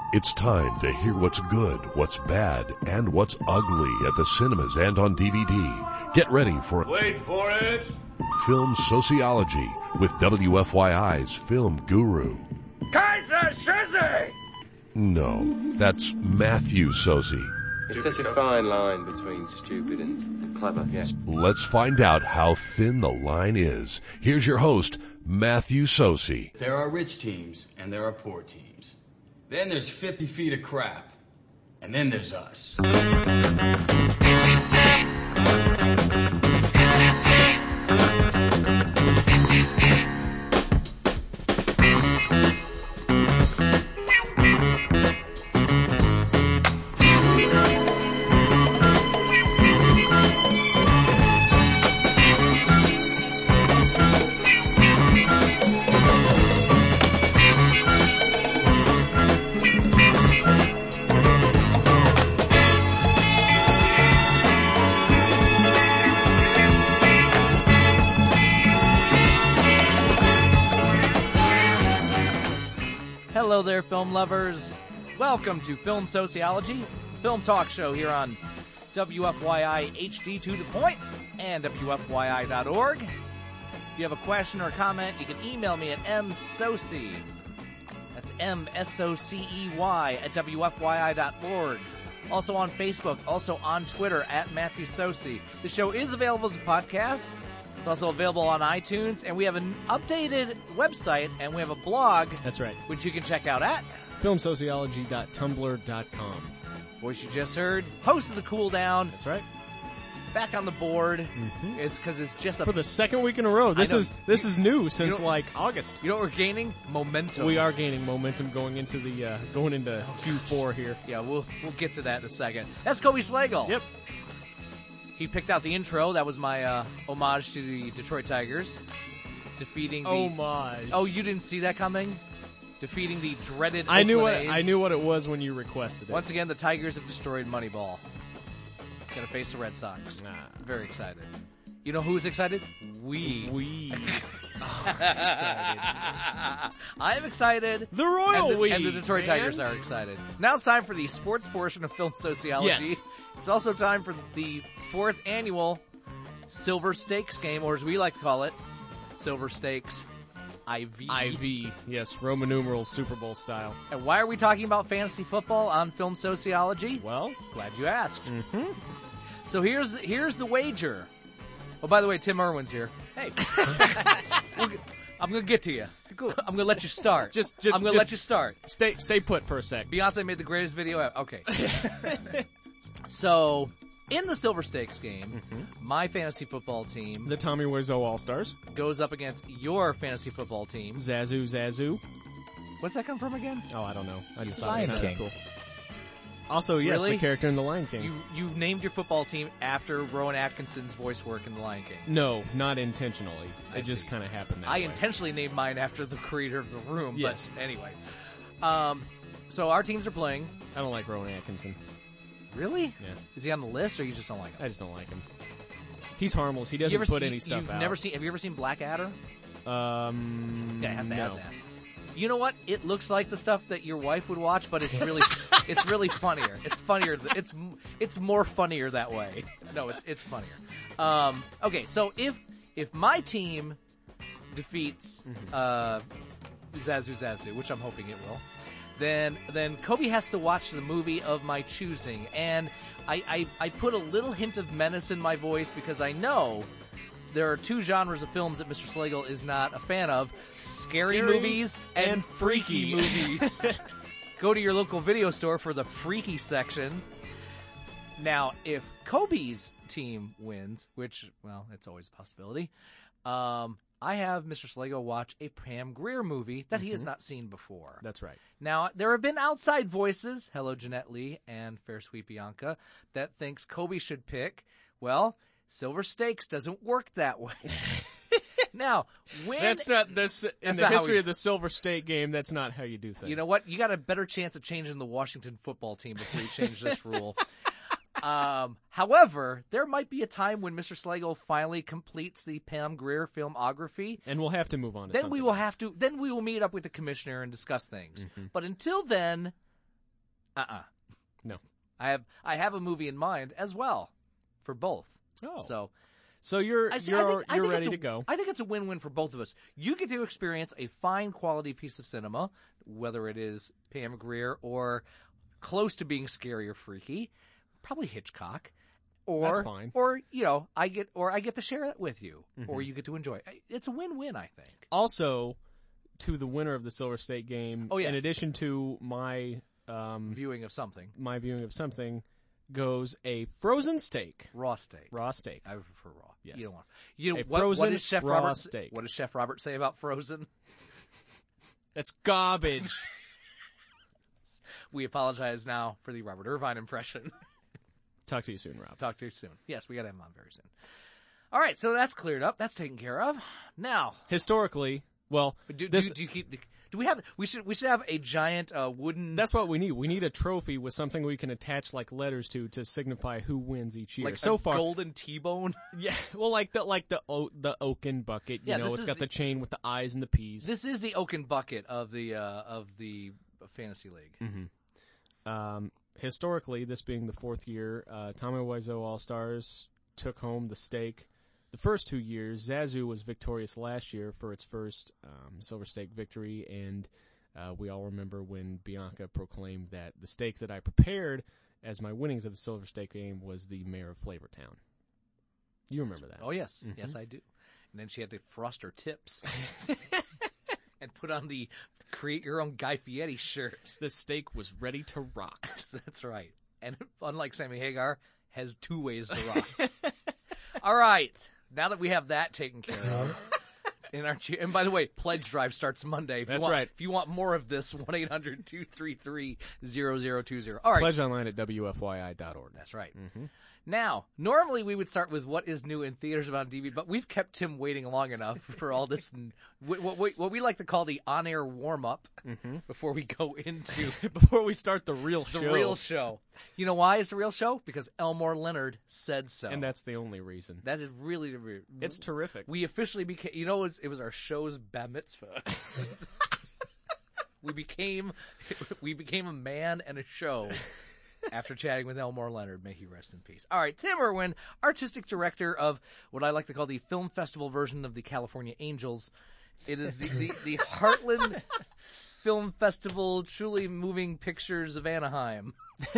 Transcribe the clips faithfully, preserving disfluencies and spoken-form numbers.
It's time to hear what's good, what's bad, and what's ugly at the cinemas and on D V D. Get ready for Wait for it! Film Sociology with W F Y I's film guru. Kaiser Shizzy! No, that's Matthew Sosi. It's such a fine line between stupid and clever, yes. Let's find out how thin the line is. Here's your host, Matthew Sosi. There are rich teams and there are poor teams. Then there's fifty feet of crap. And then there's us. Hello there, film lovers. Welcome to Film Sociology, film talk show here on W F Y I H D to the point and W F Y I dot org. If you have a question or a comment, you can email me at msocey. That's M S O C E Y at W F Y I dot org. Also on Facebook, also on Twitter at Matthew Sosi. The show is available as a podcast. It's also available on iTunes, and we have an updated website, and we have a blog. That's right. Which you can check out at film sociology dot tumblr dot com. Voice you just heard, host of the Cool Down. That's right. Back on the board. Mm-hmm. It's because it's just a, for the second week in a row. This is this is new since you know, like August. You know what we're gaining? Momentum. We are gaining momentum going into the uh, going into oh, Q four here. Yeah, we'll we'll get to that in a second. That's Kobe Slagle. Yep. He picked out the intro. That was my uh, homage to the Detroit Tigers. Defeating the... Homage. Oh, you didn't see that coming? Defeating the dreaded I knew what Oakland A's. I knew what it was when you requested it. Once again, the Tigers have destroyed Moneyball. Gonna face the Red Sox. Nah. Very excited. You know who's excited? We. We. Oh, excited. I'm excited. The royal and the, we. And the Detroit man. Tigers are excited. Now it's time for the sports portion of Film Sociology. Yes. It's also time for the fourth annual Silver Stakes game, or as we like to call it, Silver Stakes I V. I V. Yes, Roman numerals, Super Bowl style. And why are we talking about fantasy football on Film Sociology? Well, glad you asked. Mm-hmm. So here's the, here's the wager. Oh, by the way, Tim Irwin's here. Hey. we'll, I'm going to get to you. I'm going to let you start. Just, just I'm going to just let you start. Stay stay put for a sec. Beyonce made the greatest video ever. Okay. So, in the Silver Stakes game, mm-hmm. my fantasy football team... The Tommy Wiseau All-Stars. ...goes up against your fantasy football team. Zazu Zazu. What's that come from again? Oh, I don't know. I just thought Lion it sounded King. cool. Also, yes, really? the character in The Lion King. You you named your football team after Rowan Atkinson's voice work in The Lion King. No, not intentionally. I it just kind of happened that I way. intentionally named mine after the creator of The Room, yes. But anyway. Um, so our teams are playing. I don't like Rowan Atkinson. Really? Yeah. Is he on the list, or you just don't like him? I just don't like him. He's harmless. He doesn't ever, put you, any stuff you've out. Never seen? Have you ever seen Blackadder? Um, yeah, I have to no. add that. You know what? It looks like the stuff that your wife would watch, but it's really, it's really funnier. It's funnier. It's it's more funnier that way. No, it's it's funnier. Um, okay, so if if my team defeats mm-hmm. uh, Zazu Zazu, which I'm hoping it will, then then Kobe has to watch the movie of my choosing, and I I, I put a little hint of menace in my voice because I know. There are two genres of films that Mister Slagle is not a fan of, scary, scary movies and, and freaky, freaky. movies. Go to your local video store for the freaky section. Now, if Kobe's team wins, which, well, it's always a possibility, um, I have Mister Slagle watch a Pam Grier movie that mm-hmm. he has not seen before. That's right. Now, there have been outside voices, hello Jeanette Lee and Fair Sweet Bianca, that thinks Kobe should pick, well... Silver Stakes doesn't work that way. Now, when... That's not this in that's the not history we, of the Silver State game, that's not how you do things. You know what? You got a better chance of changing the Washington football team before you change this rule. Um, however, there might be a time when Mister Slagle finally completes the Pam Grier filmography. And we'll have to move on to Then something we will else. have to, then we will meet up with the commissioner and discuss things. Mm-hmm. But until then, Uh-uh. No. I have I have a movie in mind as well for both. Oh. So So you're I see- you're I think, I you're think ready it's a, to go. I think it's a win-win for both of us. You get to experience a fine quality piece of cinema, whether it is Pam Grier or close to being scary or freaky, probably Hitchcock. Or, That's fine. Or you know, I get or I get to share it with you, Mhm. or you get to enjoy it. It's a win-win, I think. Also, to the winner of the Silver State game, Oh, yes. in addition to my um, Viewing of something, my viewing of something, goes a frozen steak, raw steak. raw steak. I would prefer raw. Yes. You don't want. You know A what, frozen what does Chef raw Robert? s- steak. What does Chef Robert say about frozen? That's garbage. We apologize now for the Robert Irvine impression. Talk to you soon, Rob. Talk to you soon. Yes, we got to have him on very soon. All right, so that's cleared up. That's taken care of. Now, Historically, well, do, this, do, do you keep? The, do we have? We should. We should have a giant uh, wooden. that's what we need. We need a trophy with something we can attach like letters to to signify who wins each year. like so a far, golden T-bone. yeah, well, like the like the o- the oaken bucket. You Yeah, know, this it's is got the- the chain with the eyes and the P's. This is the oaken bucket of the uh, of the fantasy league. Mm-hmm. Um, historically, this being the fourth year, uh, Tommy Wiseau All Stars took home the stake. The first two years, Zazu was victorious last year for its first um, Silver Stake victory, and uh, we all remember when Bianca proclaimed that the stake that I prepared as my winnings of the Silver Stake game was the mayor of Flavortown. You remember that? Oh yes, Mhm. yes I do. And then she had to frost her tips and put on the create your own Guy Fieri shirt. The stake was ready to rock. That's right. And unlike Sammy Hagar, has two ways to rock. All right. Now that we have that taken care of. In our, and by the way, pledge drive starts Monday. If That's you want, right. If you want more of this, one eight hundred two three three zero zero two zero. All right. Pledge online at W F Y I dot org. That's right. Mm-hmm. Now, normally we would start with what is new in theaters about D V D, but we've kept Tim waiting long enough for all this, n- what, what, what we like to call the on-air warm-up Mm-hmm. before we go into Before we start the real the show. real show. You know why it's the real show? Because Elmore Leonard said so. And that's the only reason. That is really the re- It's terrific. We officially became, you know, it was, it was our show's bat mitzvah. we became, we became a man and a show after chatting with Elmore Leonard. May he rest in peace. All right, Tim Irwin, artistic director of what I like to call the film festival version of the California Angels. It is the, the, the Heartland Film Festival, truly moving pictures of Anaheim.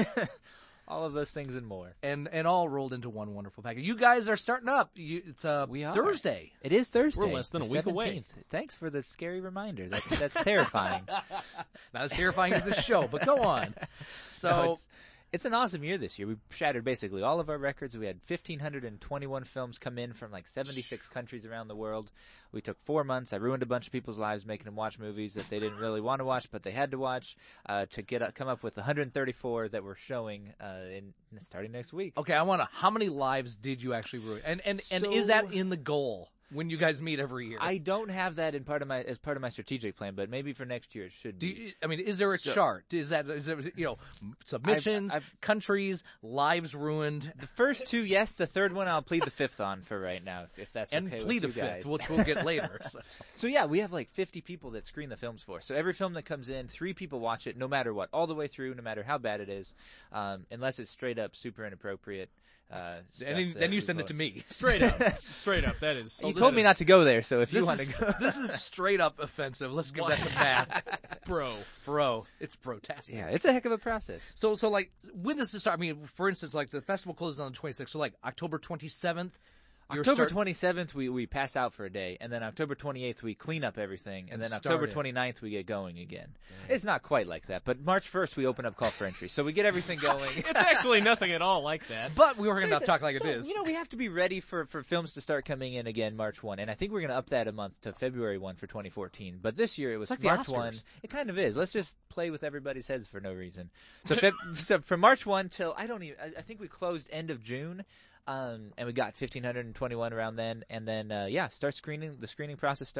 All of those things and more. And and all rolled into one wonderful package. You guys are starting up. You, it's uh, We are. Thursday. It is Thursday. We're less than a the week away. seventeenth. Thanks for the scary reminder. That's that's terrifying. Not as terrifying as this show, but go on. So No, it's, it's an awesome year this year. We shattered basically all of our records. We had one thousand five hundred twenty-one films come in from like seventy-six countries around the world. We took four months. I ruined a bunch of people's lives making them watch movies that they didn't really want to watch, but they had to watch uh, to get uh, come up with one hundred thirty-four that we're showing uh, in starting next week. okay, I want to. How many lives did you actually ruin? And and and So- is that in the goal when you guys meet every year? I don't have that in part of my as part of my strategic plan, but maybe for next year it should Do be. you, I mean, is there a So- chart? Is that is there, you know submissions, I've- I've- countries, lives ruined, The first two, yes. The third one, I'll plead the fifth on for right now, if, if that's and okay plead a with you fifth, guys. which we'll get later. So. So yeah, we have like fifty people that screen the films for. So every film that comes in, three people watch it, no matter what, all the way through, no matter how bad it is, um, unless it's straight up super inappropriate. Uh, stuff And then, that then you we send it vote. to me. Straight up. Straight up. That is. You told me not to go there, so if you This want is, to go, this is straight up offensive. Let's give that to Matt. Bro. Bro, it's brotastic. yeah, it's a heck of a process. So, so like, when does this start? I mean, for instance, like the festival closes on the twenty-sixth. So, like October twenty-seventh. you're October start- twenty-seventh, we, we pass out for a day, and then October twenty-eighth, we clean up everything, and, And then start October it. twenty-ninth, we get going again. It's not quite like that, but March first, we open up call for entry, so we get everything going. It's actually nothing at all like that. But we were going to There's a- talk like so, it is. You know, we have to be ready for, for films to start coming in again March first, and I think we're going to up that a month to February first for twenty fourteen. But this year it was like the March Oscars. first. It kind of is. Let's just play with everybody's heads for no reason. So, Feb- so from March first till I don't even. I, I think we closed end of June. Um, and we got one thousand five hundred twenty-one around then, and then uh, yeah, start screening. The screening process started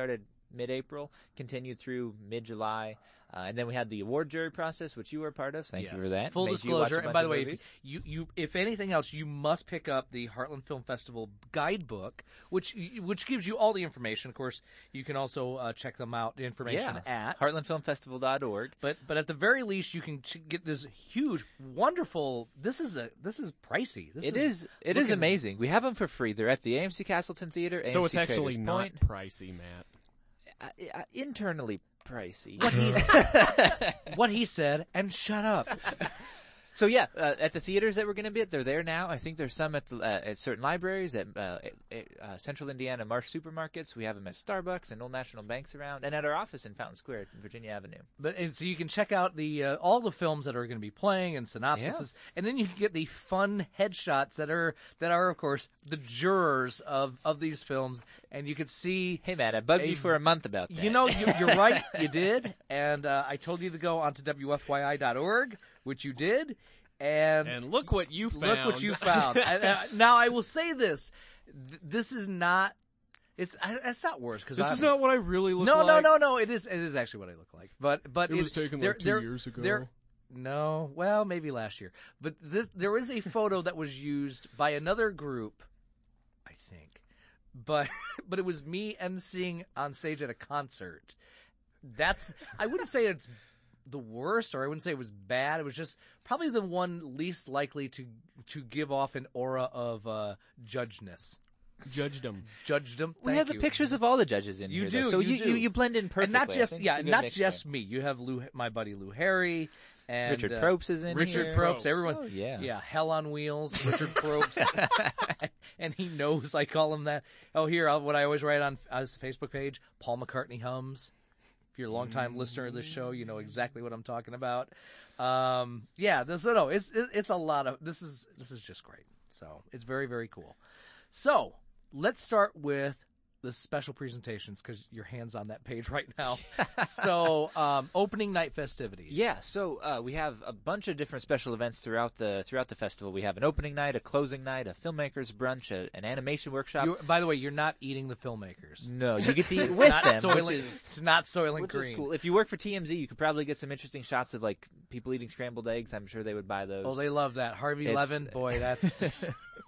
mid-April, continued through mid-July. Uh, and then we had the award jury process, which you were a part of. Thank Yes. you for that. Full Made you watch disclosure, a and bunch by of the way, movies. you, you, if anything else, you must pick up the Heartland Film Festival guidebook, which which gives you all the information. Of course, you can also uh, check them out, the information yeah. at heartland film festival dot org. But but at the very least, you can ch- get this huge, wonderful. This is a this is pricey. This It is is it is looking- amazing. We have them for free. They're at the A M C Castleton Theater. So A M C it's actually Traders not Point. pricey, Matt. Uh, uh, internally pricey. What he, what he said, and shut up. So yeah, uh, at the theaters that we're going to be at, they're there now. I think there's some at the, uh, at certain libraries, at, uh, at uh, Central Indiana Marsh supermarkets. We have them at Starbucks and Old National Banks around, and at our office in Fountain Square, Virginia Avenue. But and so you can check out the uh, all the films that are going to be playing and synopsises, and then you can get the fun headshots that are that are of course the jurors of, of these films, and you could see. Hey Matt, I bugged A- you for a month about that. You know, you, you're right, you did, and uh, I told you to go onto W F Y I dot org, which you did, and, And look what you found. look what you found. and, uh, now I will say this: th- this is not. It's I, it's not worse because This is not what I really look no, like. no, no, no. It is. It is actually what I look like. But but It was taken there- like two there- years ago. there- no, well, maybe last year. But this, there is a photo that was used by another group, I think. But but it was me emceeing on stage at a concert. That's I wouldn't say it's the worst, or I wouldn't say it was bad. It was just probably the one least likely to to give off an aura of uh, judgeness. Judged them. Judged them. we Thank have the you. pictures of all the judges in You here. do, though. So you you, do. you you blend in perfectly. And not I just think yeah, it's a good not mixture. just me. You have Lou, my buddy Lou Harry, and Richard uh, Probst is in Richard here. Probst. Everyone. Oh, yeah. Yeah, Hell on Wheels. Richard Probst. And he knows I call him that. Oh, here, I'll, what I always write on his Facebook page: Paul McCartney hums. If you're a longtime listener of this show, you know exactly what I'm talking about. Um, yeah, this, so no, it's it, it's a lot of this is this is just great. So it's very very cool. So let's start with the special presentations because your hand's on that page right now. So um, opening night festivities. Yeah, so uh, we have a bunch of different special events throughout the throughout the festival. We have an opening night, a closing night, a filmmakers brunch, a, an animation workshop. You're, by the way, you're not eating the filmmakers. No, you get to eat It's with not them, Soylent, which is it's not Soylent which Green. is cool. If you work for T M Z, you could probably get some interesting shots of like people eating scrambled eggs. I'm sure they would buy those. Oh, they love that. Harvey It's- Levin, boy, that's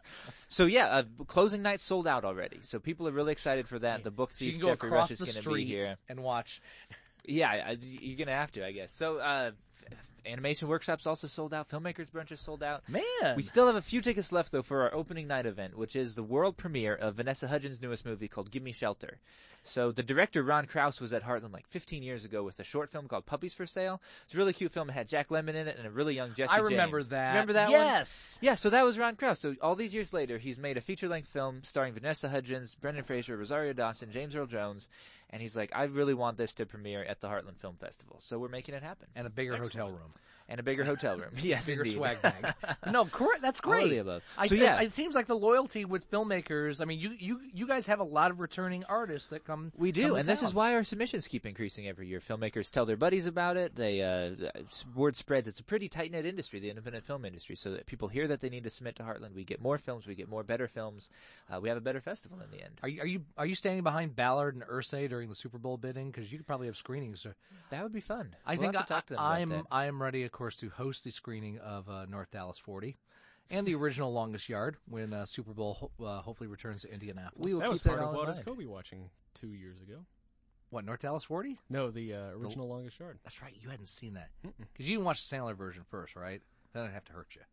So yeah, uh, closing night sold out already. So people are really excited for that. The book you thief can go Jeffrey across Rush is the going to be street here. and watch. Yeah, I, you're gonna have to, I guess. So, uh, f- animation workshops also sold out. Filmmakers brunch is sold out. Man, We still have a few tickets left though for our opening night event, which is the world premiere of Vanessa Hudgens' newest movie called Give Me Shelter. So the director Ron Krauss was at Heartland like fifteen years ago with a short film called Puppies for Sale. It's a really cute film. It had Jack Lemmon in it and a really young Jesse I remember James. that. Remember that one? Yes. Yeah, so that was Ron Krauss. So all these years later, he's made a feature-length film starring Vanessa Hudgens, Brendan Fraser, Rosario Dawson, James Earl Jones, and he's like, I really want this to premiere at the Heartland Film Festival. So we're making it happen. And a bigger hotel room. And a bigger hotel room. Yes, Bigger indeed. swag bag. No, correct. That's All of great. the above. I, So, yeah. it, it seems like the loyalty with filmmakers. I mean, you you you guys have a lot of returning artists that come. We come do, to and this town. is why our submissions keep increasing every year. Filmmakers tell their buddies about it. They uh, word spreads. It's a pretty tight-knit industry, the independent film industry. So that people hear that they need to submit to Heartland. We get more films. We get more better films. Uh, we have a better festival in the end. Are you are you are you standing behind Ballard and Ursay during the Super Bowl bidding? Because you could probably have screenings. That would be fun. I We'll think have to I, talk to them about I'm that. I am ready, of course, to host the screening of uh, North Dallas forty, and the original Longest Yard when uh, Super Bowl ho- uh, hopefully returns to Indianapolis. We will That was keep part that of all in what is mind. Kobe watching two years ago. What, North Dallas forty? No, the uh, original Longest Yard. That's right. You hadn't seen that because you didn't watch the Sandler version first, right? Then I'd have to hurt you,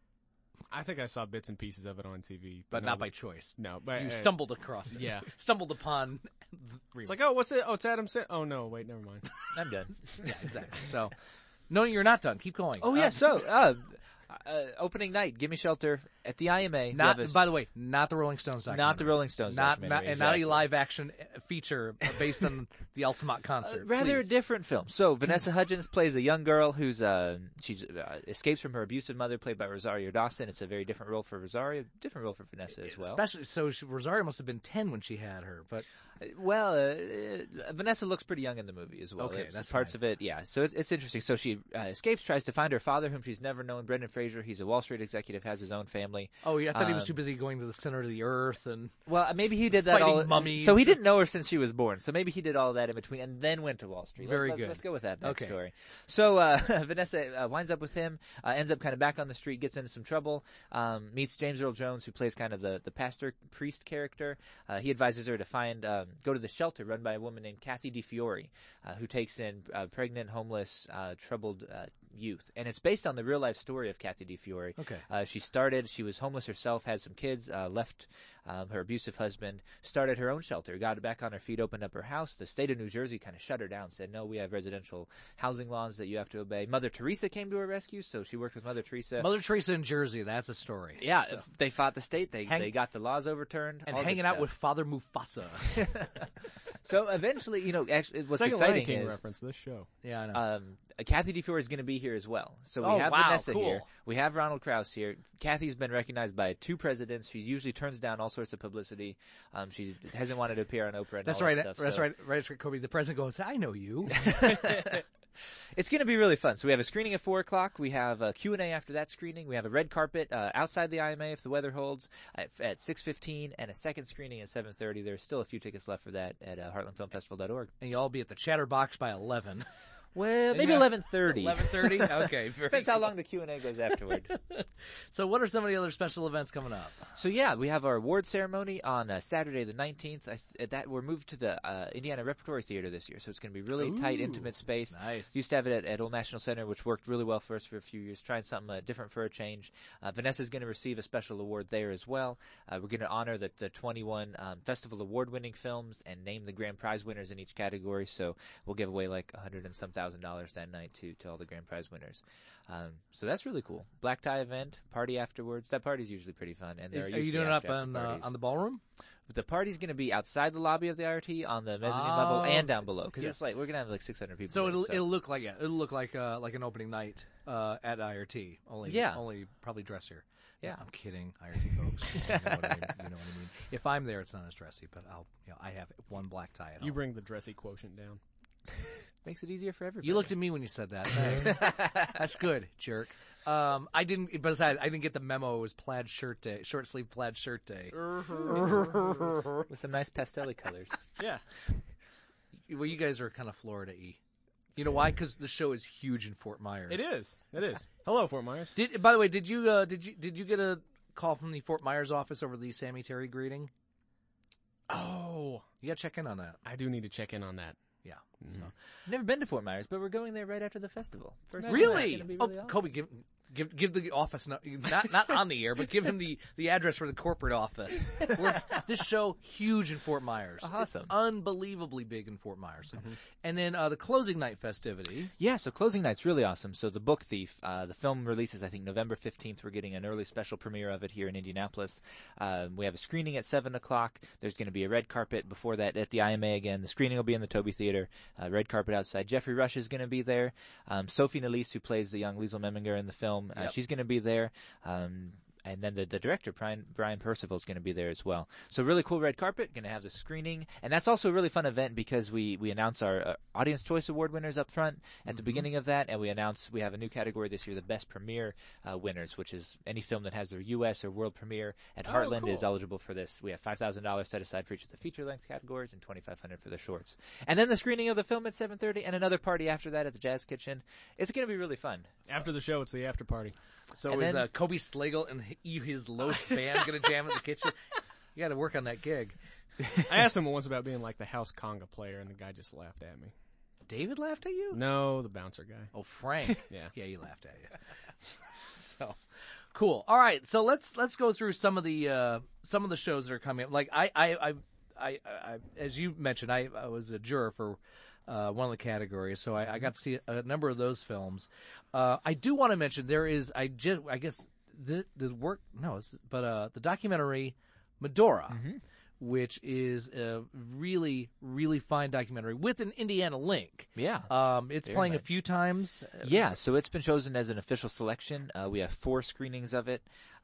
I think I saw bits and pieces of it on T V, but no, not by choice. No, but You uh, stumbled across it. yeah. stumbled upon. the It's like, oh, what's it? Oh, it's Adam Sandler. Oh no, wait, never mind. I'm done. yeah, exactly. So, no, you're not done. Keep going. Oh yeah. Uh, So uh, uh, opening night, Give Me Shelter at the I M A. We not. have a- By the way, not the Rolling Stones documentary. not the Rolling Stones Not, documentary, not and exactly. not a live action feature based on the Altamont concert. Uh, rather please. a different film. So Vanessa Hudgens plays a young girl who's uh she's uh, escapes from her abusive mother, played by Rosario Dawson. It's a very different role for Rosario, different role for Vanessa as well. Especially so, she, Rosario must have been ten when she had her. But Well, uh, uh, Vanessa looks pretty young in the movie as well. Okay, It's that's parts fine. of it. Yeah, so it's, it's interesting. So she uh, escapes, tries to find her father, whom she's never known, Brendan Fraser. He's a Wall Street executive, has his own family. Oh, yeah, I thought he was Um, too busy going to the center of the earth and Well, maybe he did that Fighting all. mummies. So he didn't know her since she was born. So maybe he did all that in between, and then went to Wall Street. Very let's, good. Let's go with that Okay. backstory. So uh, Vanessa uh, winds up with him, uh, ends up kind of back on the street, gets into some trouble, um, meets James Earl Jones, who plays kind of the the pastor priest character. Uh, he advises her to find um, go to the shelter run by a woman named Kathy DiFiore, uh, who takes in uh, pregnant, homeless, uh, troubled uh, youth. And it's based on the real life story of Kathy DiFiore. Okay. Uh, she started, she was homeless herself, had some kids, uh, left um, her abusive husband, started her own shelter, got back on her feet, opened up her house. The state of New Jersey kind of shut her down, said, no, we have residential housing laws that you have to obey. Mother Teresa came to her rescue, so she worked with Mother Teresa. Mother Teresa in Jersey. That's a story. yeah, So- they fought the state. They Hang- they got the laws overturned. and all good hanging out stuff. with Father Mufasa. So eventually, you know, actually, what's Second Lion exciting King is reference this show. Yeah, I know. um, Kathy DiFiore is going to be here as well. So we Oh, have wow, Vanessa cool. here. We have Ronald Krause here. Kathy's been recognized by two presidents. She usually turns down all sorts of publicity. Um, she hasn't wanted to appear on Oprah and That's all right. that stuff. That's so. right. Right, right, Kobe. The president goes, I know you. It's going to be really fun. So we have a screening at four o'clock. We have a Q and A after that screening. We have a red carpet uh, outside the I M A if the weather holds at, at six fifteen, and a second screening at seven thirty. There's still a few tickets left for that at uh, heartland film festival dot org. And you'll all be at the Chatterbox by eleven. Well, maybe Yeah. eleven thirty. eleven thirty? Okay. Very Depends how good. long the Q and A goes afterward. So what are some of the other special events coming up? So yeah, we have our award ceremony on uh, Saturday the nineteenth. I th- that we're moved to the uh, Indiana Repertory Theater this year, so it's going to be really tight, Ooh, intimate space. Nice. Used to have it at, at Old National Center, which worked really well for us for a few years. Trying something uh, different for a change. Uh, Vanessa's going to receive a special award there as well. Uh, we're going to honor the, the twenty-one um, festival award-winning films and name the grand prize winners in each category. So we'll give away like a hundred and some thousand dollars that night to to all the grand prize winners. Um, so that's really cool. Black tie event, party afterwards. That party's usually pretty fun. And there Is- are, are you usually doing it up after- after on uh, parties. on the ballroom? The party's going to be outside the lobby of the I R T on the mezzanine Oh, level and down below because yeah. it's like we're going to have like six hundred people. So there, it'll it'll look like yeah, it'll look like uh, like an opening night uh, at I R T. Only Yeah. only probably dressier. Yeah. I'm kidding, I R T folks. You know what I mean? You know what I mean. If I'm there, it's not as dressy, but I'll you know I have one black tie at You home. bring the dressy quotient down. makes it easier for everybody. You looked at me when you said that. Thanks. That's good, jerk. Um, I didn't. Besides, I didn't get the memo. It was plaid shirt day, short sleeve plaid shirt day. with some nice pastel colors. Yeah. Well, you guys are kind of Florida-y. You know why? Because the show is huge in Fort Myers. It is. It is. Hello, Fort Myers. Did by the way, did you uh, did you did you get a call from the Fort Myers office over the Sammy Terry greeting? Oh, You got to check in on that. I do need to check in on that. Yeah. Mhm. So. Never been to Fort Myers, but we're going there right after the festival. First night. Really? It's gonna be Oh, really awesome. Kobe, give give give the office no, not not on the air, but give him the, the address for the corporate office. We're, this show huge in Fort Myers. Awesome. It's unbelievably big in Fort Myers. So. And then uh, the closing night festivity. Yeah, so closing night's really awesome. So the Book Thief, uh, the film releases, I think, November fifteenth. We're getting an early special premiere of it here in Indianapolis. Um, we have a screening at seven o'clock. There's going to be a red carpet before that at the I M A again. The screening will be in the Toby Theater. Uh, red carpet outside. Jeffrey Rush is going to be there. Um, Sophie Nélisse, who plays the young Liesl Memminger in the film, uh, Yep. she's going to be there. Um, And then the, the director, Brian, Brian Percival, is going to be there as well. So really cool red carpet, going to have the screening. And that's also a really fun event because we, we announce our uh, Audience Choice Award winners up front at the beginning of that. And we announce we have a new category this year, the Best Premiere uh, winners, which is any film that has their U S or world premiere at Oh, Heartland cool. is eligible for this. We have five thousand dollars set aside for each of the feature-length categories and twenty-five hundred dollars for the shorts. And then the screening of the film at seven thirty and another party after that at the Jazz Kitchen. It's going to be really fun. After the show, it's the after party. So And is then- uh, Kobe Slagle and he, his Lost band going to jam at the kitchen? You got to work on that gig. I asked him once about being like the house conga player, and the guy just laughed at me. David laughed at you? No, the bouncer guy. Oh, Frank. Yeah. Yeah, he laughed at you. So cool. All right, so let's let's go through some of the uh, some of the shows that are coming up. Like I I I, I, I as you mentioned, I, I was a juror for uh, one of the categories, so I, I got to see a number of those films. Uh, I do want to mention there is I just I guess the the work no, it's, but uh, the documentary Medora. Which is a really, really fine documentary with an Indiana link. Yeah. Um, it's Very playing a much. few times. Yeah, so it's been chosen as an official selection. Uh, we have four screenings of it.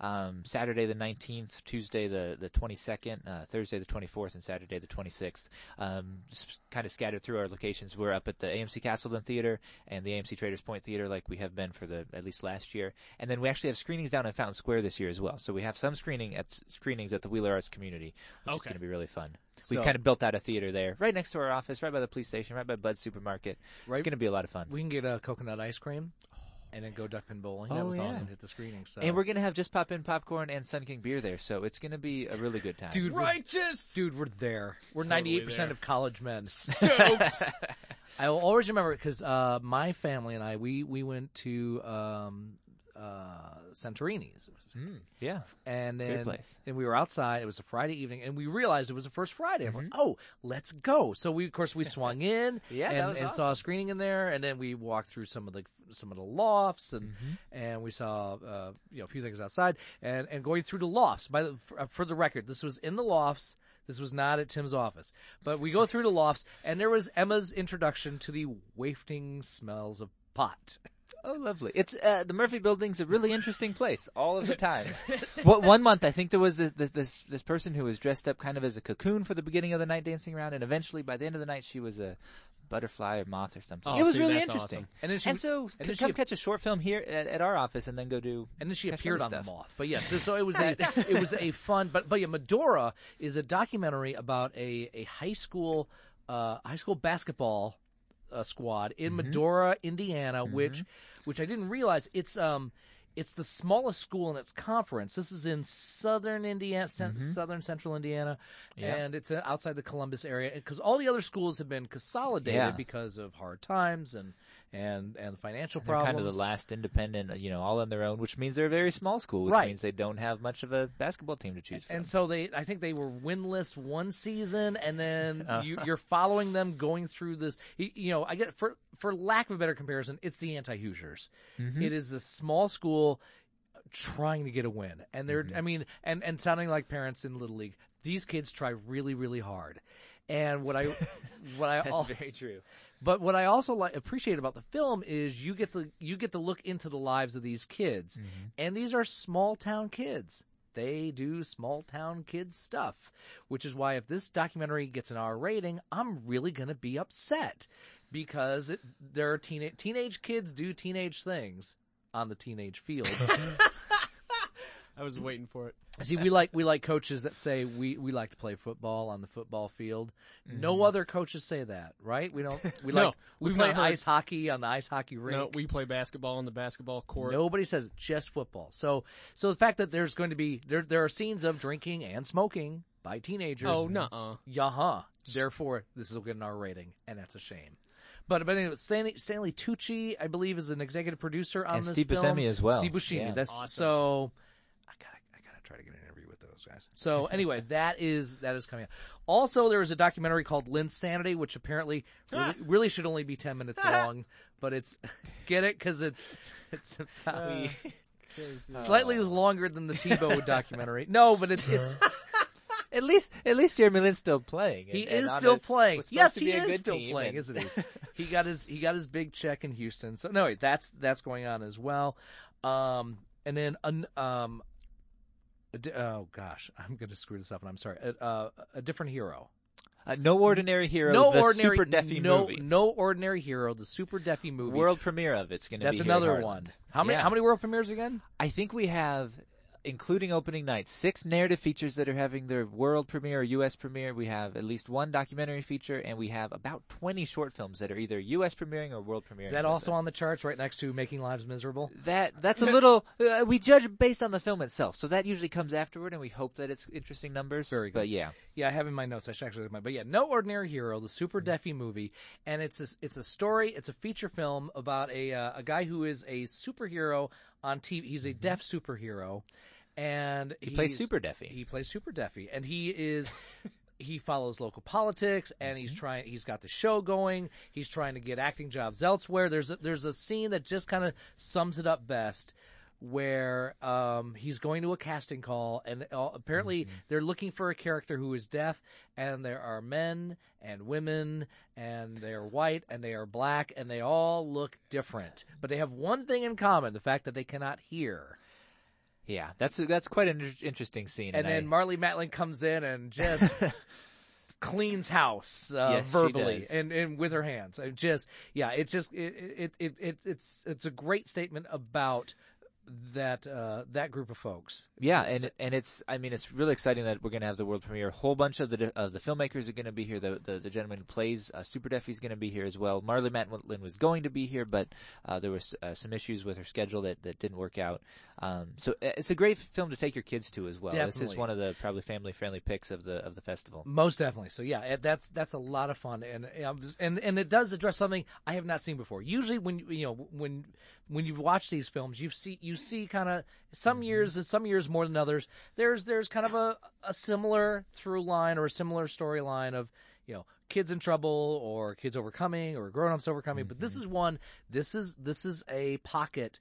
Um, Saturday the nineteenth, Tuesday the, the twenty-second, uh, Thursday the twenty-fourth, and Saturday the twenty-sixth. Um, kind of scattered through our locations. We're up at the A M C Castleton Theater and the A M C Traders Point Theater like we have been for the at least last year. And then we actually have screenings down in Fountain Square this year as well. So we have some screening at screenings at the Wheeler Arts Community, which is Okay. going to be really fun. So- We kind of built out a theater there, right next to our office, right by the police station, right by Bud's Supermarket. Right. It's going to be a lot of fun. We can get a coconut ice cream and then go duck pin bowling. That Oh, was yeah. awesome. Hit the screening. So. And we're going to have Just Pop In popcorn and Sun King beer there, so it's going to be a really good time. Dude, we're- Righteous. Dude, we're there. We're Totally ninety-eight percent there. of college men. Stoked. I will always remember because uh, my family and I, we, we went to um, uh, Santorini's. Mm, yeah. And Great then place. and we were outside. It was a Friday evening, and we realized it was the first Friday. I'm like, Mhm. oh, let's go. So we, of course, we swung in Yeah, and, that was and awesome. saw a screening in there, and then we walked through some of the some of the lofts, and Mhm. and we saw uh, you know a few things outside, and and going through the lofts. By the, for, for the record, this was in the lofts. This was not at Tim's office, but we go through the lofts, and there was Emma's introduction to the wafting smells of pot. Oh, lovely. It's uh, the Murphy Building's a really interesting place all of the time. What one month I think there was this, this this this person who was dressed up kind of as a cocoon for the beginning of the night dancing around, and eventually by the end of the night she was a butterfly or moth or something. Oh, it was see, really that's interesting. awesome. And then she And so and then c- she come catch a short film here at, at our office and then go do. And then she catch appeared on other the stuff. moth. But yes, so, so it was a, it was a fun. But but yeah, Medora is a documentary about a a high school uh, high school basketball uh, squad in Mhm. Medora, Indiana, Mhm. which which I didn't realize it's um it's the smallest school in its conference. This is in southern Indiana, cen- Mhm. southern central Indiana, Yeah. and it's uh, outside the Columbus area because all the other schools have been consolidated Yeah. because of hard times and and and financial And they're problems. kind of the last independent, you know, all on their own, which means they're a very small school, which Right. means they don't have much of a basketball team to choose from. And so they, I think they were winless one season, and then Uh. you, you're following them going through this. You, you know, I get for for lack of a better comparison, it's the anti-Hoosiers. Mhm. It is this small school trying to get a win, and they're, Mhm. I mean, and and sounding like parents in Little League. These kids try really, really hard. And what I, what I, That's al- very true. but what I also like appreciate about the film is you get the you get to look into the lives of these kids, Mhm. and these are small town kids. They do small town kids stuff, which is why if this documentary gets an R rating, I'm really going to be upset because it, there are teenage teenage kids do teenage things on the teenage field. I was waiting for it. See, we like we like coaches that say we, we like to play football on the football field. No Mhm. other coaches say that, right? We don't. We No, like we we've play not heard- ice hockey on the ice hockey rink. No, we play basketball on the basketball court. Nobody says it, just football. So so the fact that there's going to be there there are scenes of drinking and smoking by teenagers. Oh, nuh-uh. Yeah. Therefore, this will get an R rating, and that's a shame. But but anyway, Stanley, Stanley Tucci, I believe, is an executive producer on And this Steve film. Buscemi as well. Steve Buscemi. Yeah. That's Awesome. so. I gotta I gotta try to get an interview with those guys. So anyway, that is that is coming out. Also, there is a documentary called Linsanity, which apparently really, really should only be ten minutes long, but it's get it because it's it's about Uh, slightly longer than the Tebow documentary. No, but it's it's. At least, at least Jeremy Lin's still playing. He and- and is on still a- playing. what's Yes, supposed to he be a is good still team, playing, and- isn't he? He got his he got his big check in Houston. So no, wait, that's that's going on as well. Um, and then an, um, a di- oh gosh, I'm going to screw this up, and I'm sorry. A, uh, a different hero. Uh, No Ordinary Hero, no the ordinary Super Deafy no, movie. No ordinary hero, the Super Deafy movie. World premiere of it's going to be That's here another in one. Heartland. How many Yeah. how many world premieres again? I think we have, including opening night, six narrative features that are having their world premiere or U S premiere. We have at least one documentary feature, and we have about twenty short films that are either U S premiering or world premiering. Is that also on the charts right next to Making Lives Miserable? That that's a little. Uh, we judge based on the film itself, so that usually comes afterward, and we hope that it's interesting numbers. Very good. But yeah, Yeah, I have in my notes. I should actually look at my. But yeah, No Ordinary Hero, the Super Deafy movie, and it's a, it's a story. It's a feature film about a uh, a guy who is a superhero on T V. He's a deaf superhero, and he plays he's- Super Deafy. He plays Super Deafy, and he is. He follows local politics, and he's trying. He's got the show going. He's trying to get acting jobs elsewhere. There's a, there's a scene that just kind of sums it up best, where um, he's going to a casting call, and uh, apparently they're looking for a character who is deaf, and there are men and women, and they are white, and they are black, and they all look different, but they have one thing in common: the fact that they cannot hear. Yeah, that's that's quite an inter- interesting scene. And, And, then Marlee Matlin comes in and just cleans house uh, Yes, she verbally does. and, and with her hands. It just yeah, it's just it, it, it, it it's it's a great statement about that uh, that group of folks. Yeah, and and it's I mean it's really exciting that we're going to have the world premiere. A whole bunch of the of the filmmakers are going to be here. The the, the gentleman who plays uh, Super Duffy is going to be here as well. Marlee Matlin was going to be here, but uh, there was uh, some issues with her schedule that, that didn't work out. Um, so it's a great film to take your kids to as well. This is Definitely. one of the probably family friendly picks of the of the festival. Most definitely. So yeah, it, that's that's a lot of fun, and and and it does address something I have not seen before. Usually, when you know when when you watch these films, you see you see kind of some years some years more than others. There's there's kind of a a similar through line or a similar storyline of you know kids in trouble or kids overcoming or grown-ups overcoming. Mm-hmm. But this is one. This is this is a pocket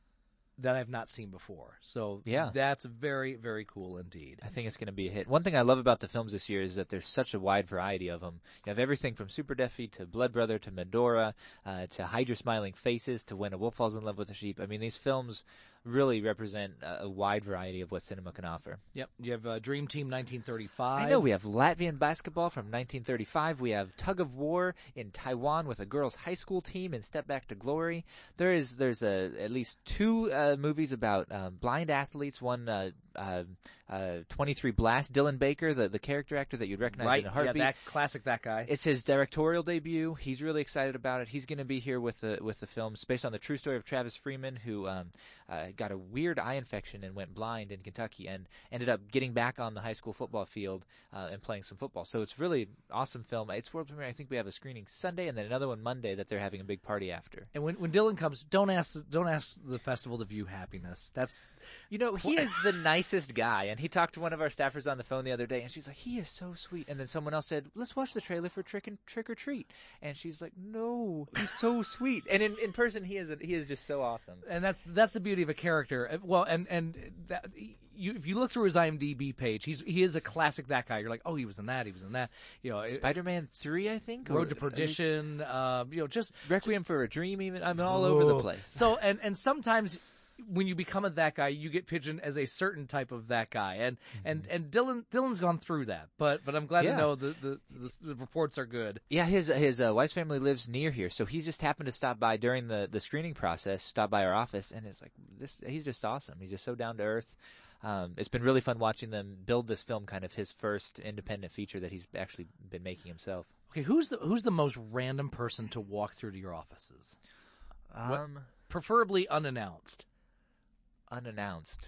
that I've not seen before. So Yeah. that's very, very cool indeed. I think it's going to be a hit. One thing I love about the films this year is that there's such a wide variety of them. You have everything from Super Duffy to Blood Brother to Medora uh, to Hide Your Smiling Faces to When a Wolf Falls in Love with a Sheep. I mean, these films really represent a, a wide variety of what cinema can offer. Yep. You have uh, Dream Team nineteen thirty-five. I know we have Latvian basketball from nineteen thirty-five. We have Tug of War in Taiwan with a girls' high school team in Step Back to Glory. There is there's a, at least two uh, movies about um, blind athletes. One uh, uh, uh, twenty-three Blast. Dylan Baker, the, the character actor that you'd recognize right. in a heartbeat. Yeah, that classic that guy. It's his directorial debut. He's really excited about it. He's going to be here with the with the film. It's based on the true story of Travis Freeman, who um, uh, got a weird eye infection and went blind in Kentucky, and ended up getting back on the high school football field uh, and playing some football. So it's really awesome film. It's world premiere. I think we have a screening Sunday and then another one Monday that they're having a big party after. And when when Dylan comes, don't ask don't ask the festival to view happiness. That's You know, he is the nicest guy, and he talked to one of our staffers on the phone the other day, and she's like, he is so sweet. And then someone else said, let's watch the trailer for Trick and Trick or Treat. And she's like, no, he's so sweet. And in, in person, he is a, he is just so awesome. and that's that's the beauty of a character. Well, and and that, you if you look through his IMDb page, he's he is a classic that guy. You're like, oh, he was in that, he was in that. You know, Spider-Man three, I think. Road or, to Perdition. Uh, you know, just Requiem for a Dream. Even I'm all over the Whoa. place. So and and sometimes when you become a that guy, you get pigeoned as a certain type of that guy, and mm-hmm. and and Dylan Dylan's gone through that, but but I'm glad Yeah. to know the, the the the reports are good. Yeah, his his uh, wife's family lives near here, so he just happened to stop by during the, the screening process. Stop by our office, and it's like this. He's just awesome. He's just so down to earth. Um, it's been really fun watching them build this film, kind of his first independent feature that he's actually been making himself. Okay, who's the who's the most random person to walk through to your offices? Um, What- Preferably unannounced. Unannounced.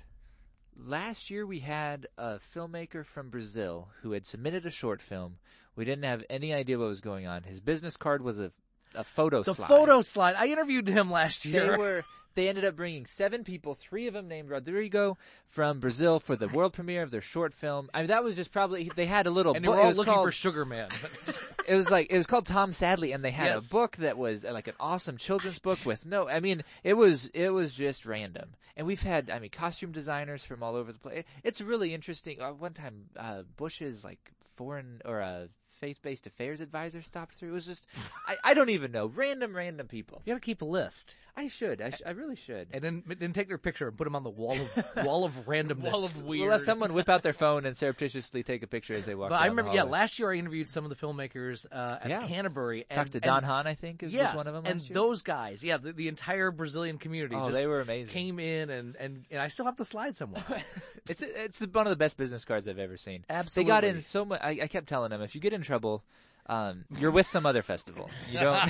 Last year we had a filmmaker from Brazil who had submitted a short film. We didn't have any idea what was going on. His business card was a a photo The slide. photo slide. I interviewed him last They year. were. They ended up bringing seven people, three of them named Rodrigo, from Brazil for the world premiere of their short film. I mean, that was just probably they had a little. and they book. were It all was looking called, for Sugar Man. It was like it was called Tom Sadly, and they had Yes. a book that was uh, like an awesome children's book with no. I mean, it was it was just random. And we've had, I mean, costume designers from all over the place. It's really interesting. Uh, one time, uh, Bush's like foreign or uh, faith-based affairs advisor stopped through. It was just, I, I don't even know, random random people. You got to keep a list, I should, I, sh- I really should. and then then take their picture and put them on the wall of wall of randomness. Wall of We'll have someone whip out their phone and surreptitiously take a picture as they walk But down I remember, the yeah, hallway. last year I interviewed some of the filmmakers uh, at Yeah. Canterbury. And, Talked to and, Don Hahn, I think, is, yes, was one of them and last year. those guys, yeah, the, the entire Brazilian community Oh, just they were amazing. came in, and, and, and I still have the slide somewhere. It's it's one of the best business cards I've ever seen. Absolutely. They got in so much. I, I kept telling them, if you get in trouble, um, you're with some other festival. You don't.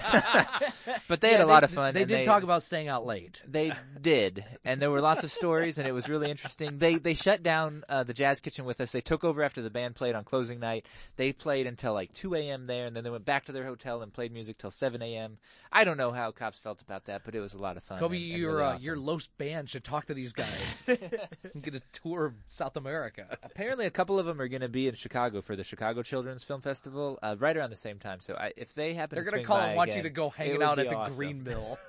But they Yeah, had a lot of fun. They and did talk about staying out late. They did, and there were lots of stories, and it was really interesting. They they shut down uh, the Jazz Kitchen with us. They took over after the band played on closing night. They played until like two a.m. there, and then they went back to their hotel and played music till seven a.m. I don't know how cops felt about that, but it was a lot of fun. Kobe, and, and your really uh, awesome. your Los band should talk to these guys and get a tour of South America. Apparently, a couple of them are going to be in Chicago for the Chicago Children's Film Festival uh, right around the same time. So I, if they happen They're to going swing to call by and want again, you to go it hanging would out be at the awesome. Green Mill.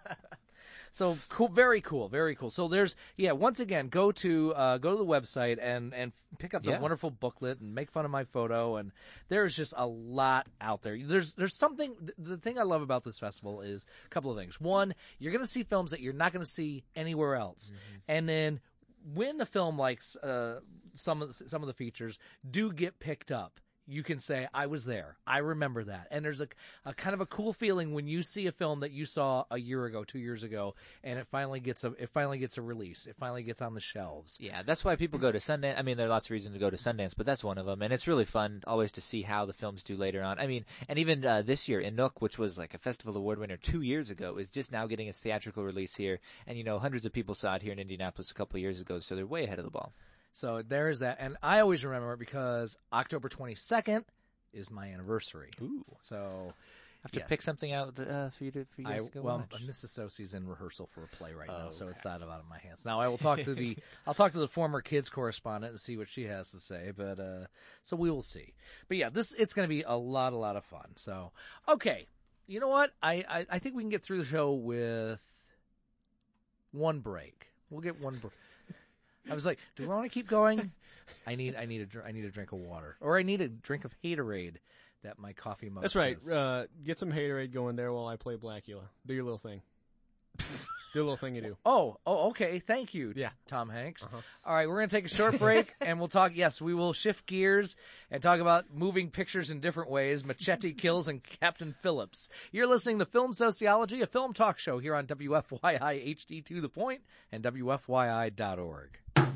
So cool, very cool, very cool. So there's, yeah, once again, go to uh, go to the website and and pick up the Yeah. wonderful booklet and make fun of my photo. And there's just a lot out there. There's there's something. The thing I love about this festival is a couple of things. One, you're going to see films that you're not going to see anywhere else, Mm-hmm. and then when a film like uh, some of the, some of the features do get picked up, you can say, I was there. I remember that. And there's a, a kind of a cool feeling when you see a film that you saw a year ago, two years ago, and it finally gets a it finally gets a release. It finally gets on the shelves. Yeah, that's why people go to Sundance. I mean, there are lots of reasons to go to Sundance, but that's one of them. And it's really fun always to see how the films do later on. I mean, and even uh, this year, Inuk, which was like a Festival Award winner two years ago, is just now getting its theatrical release here. And, you know, hundreds of people saw it here in Indianapolis a couple of years ago, so they're way ahead of the ball. So there's that. And I always remember it because October twenty-second is my anniversary. Ooh. So have to yes. pick something out uh, for you to for you guys I, to go well, watch. Missus Sosie's in rehearsal for a play right now, Oh, so it's okay. not out of my hands. Now I will talk to the I'll talk to the former kids correspondent and see what she has to say, but uh so we will see. But yeah, this it's going to be a lot a lot of fun. So, okay. You know what? I, I I think we can get through the show with one break. We'll get one break. I was like, do we want to keep going? I need I need a dr- I need a drink of water, or I need a drink of Haterade that my coffee mug. That's right. says. Uh, get some Haterade going there while I play Blackula. Do your little thing. Do a little thing you do. Oh, oh, okay. Thank you, Yeah. Tom Hanks. Uh-huh. All right, we're going to take a short break, and we'll talk. Yes, we will shift gears and talk about moving pictures in different ways, Machete Kills and Captain Phillips. You're listening to Film Sociology, a film talk show here on W F Y I H D to the Point and W F Y I dot org.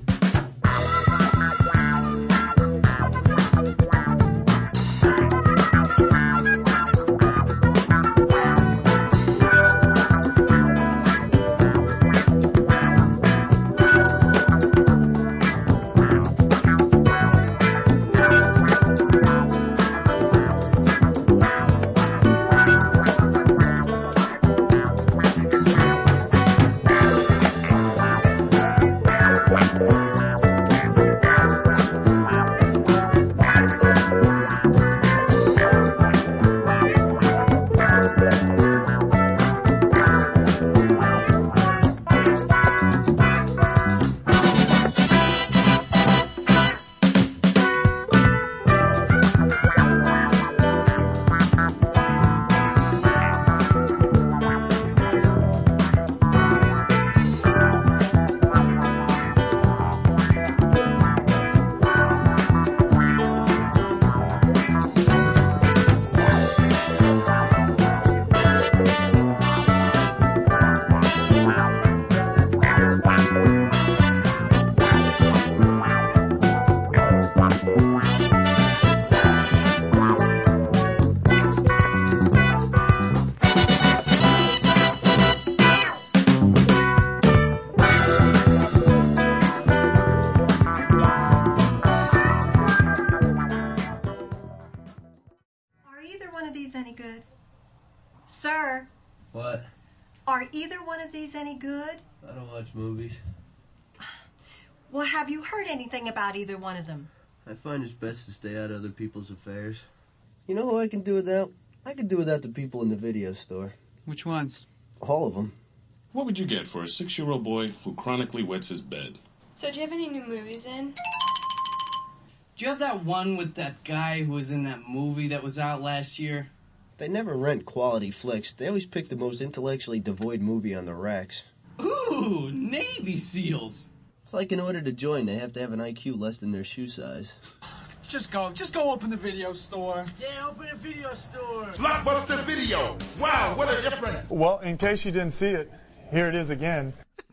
Any good? Sir? What? Are either one of these any good? I don't watch movies. Well, have you heard anything about either one of them? I find it's best to stay out of other people's affairs. You know who I can do without? I can do without the people in the video store. Which ones? All of them. What would you get for a six-year-old boy who chronically wets his bed? So do you have any new movies in? Do you have that one with that guy who was in that movie that was out last year? They never rent quality flicks. They always pick the most intellectually devoid movie on the racks. Ooh, Navy SEALs. It's like in order to join, they have to have an I Q less than their shoe size. Let's just go. Just go open the video store. Yeah, open a video store. Blockbuster Video. Wow, what a difference. Well, in case you didn't see it, here it is again.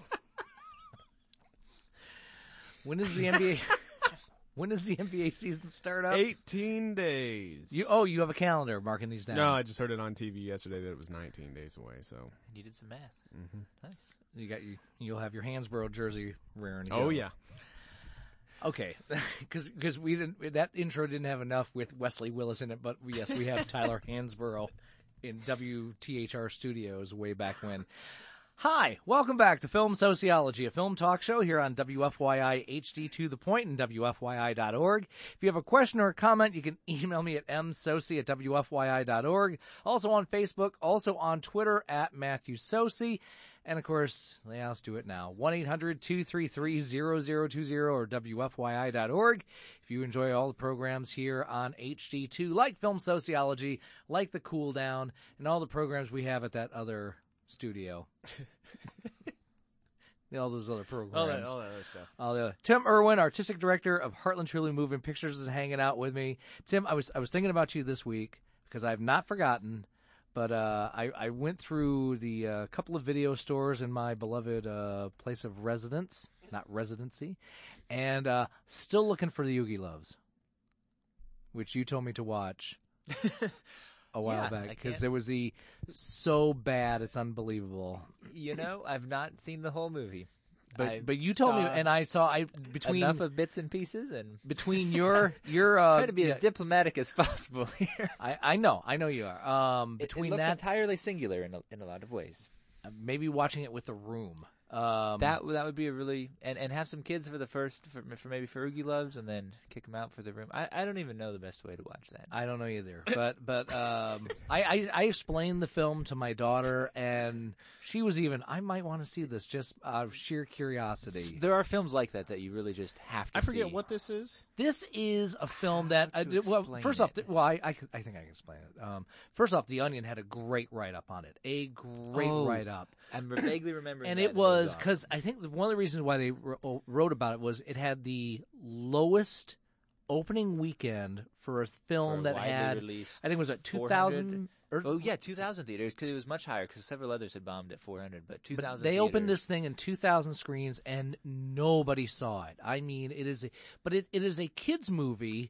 When is the N B A... When does the N B A season start up? eighteen days. You oh, you have a calendar marking these down. No, I just heard it on T V yesterday that it was nineteen days away. So you did some math. Mm-hmm. Nice. You got you. You'll have your Hansborough jersey rearing to Oh go. yeah. Okay, because because we didn't that intro didn't have enough with Wesley Willis in it, but yes, we have Tyler Hansborough in W T H R Studios way back when. Hi, welcome back to Film Sociology, a film talk show here on W F Y I H D to the Point and W F Y I dot org. If you have a question or a comment, you can email me at m soci at W F Y I dot org. Also on Facebook, also on Twitter at Matthew Soci. And, of course, yeah, let's do it now, one eight hundred two three three zero zero two zero or W F Y I dot org. If you enjoy all the programs here on H D two, like Film Sociology, like The Cool Down, and all the programs we have at that other studio. all those other programs. All that, all that other stuff. All the other. Tim Irwin, artistic director of Heartland Truly Moving Pictures, is hanging out with me. Tim, I was I was thinking about you this week because I've not forgotten, but uh, I, I went through the uh, couple of video stores in my beloved uh, place of residence, not residency, and uh, still looking for the Oogie Loves, which you told me to watch a while Yeah, back I because can't- it was the so bad it's unbelievable. You know, I've not seen the whole movie. But I but you told me, saw and I saw I between enough of bits and pieces, and between your your uh, try to be yeah, as diplomatic as possible here. I I know I know you are. Um, It- it, between looks that, entirely singular in a, in a lot of ways. uh, maybe watching it with the room. Um, That that would be a really and, and have some kids for the first for, for maybe for Oogie Loves and then kick them out for the room. I, I don't even know the best way to watch that. I don't know either, but but um, I, I I explained the film to my daughter, and she was even. I might want to see this just out of sheer curiosity. There are films like that that you really just have to I forget see. what this is. This is a film that How I, to well, explain first off, it? th- well, I I, could- I think I can explain it. Um, first off, The Onion had a great write up on it, a great Oh, write up. I'm vaguely remembering And that, it and was awesome. because I think one of the reasons why they wr- wrote about it was it had the lowest opening weekend for a film For a that widely had, released I think it was at two four thousand. hundred Oh yeah, two thousand theaters because it was much higher because several others had bombed at four hundred, but two But thousand. they opened this thing in two thousand screens and nobody saw it. I mean, it is, a, but it, it is a kids movie.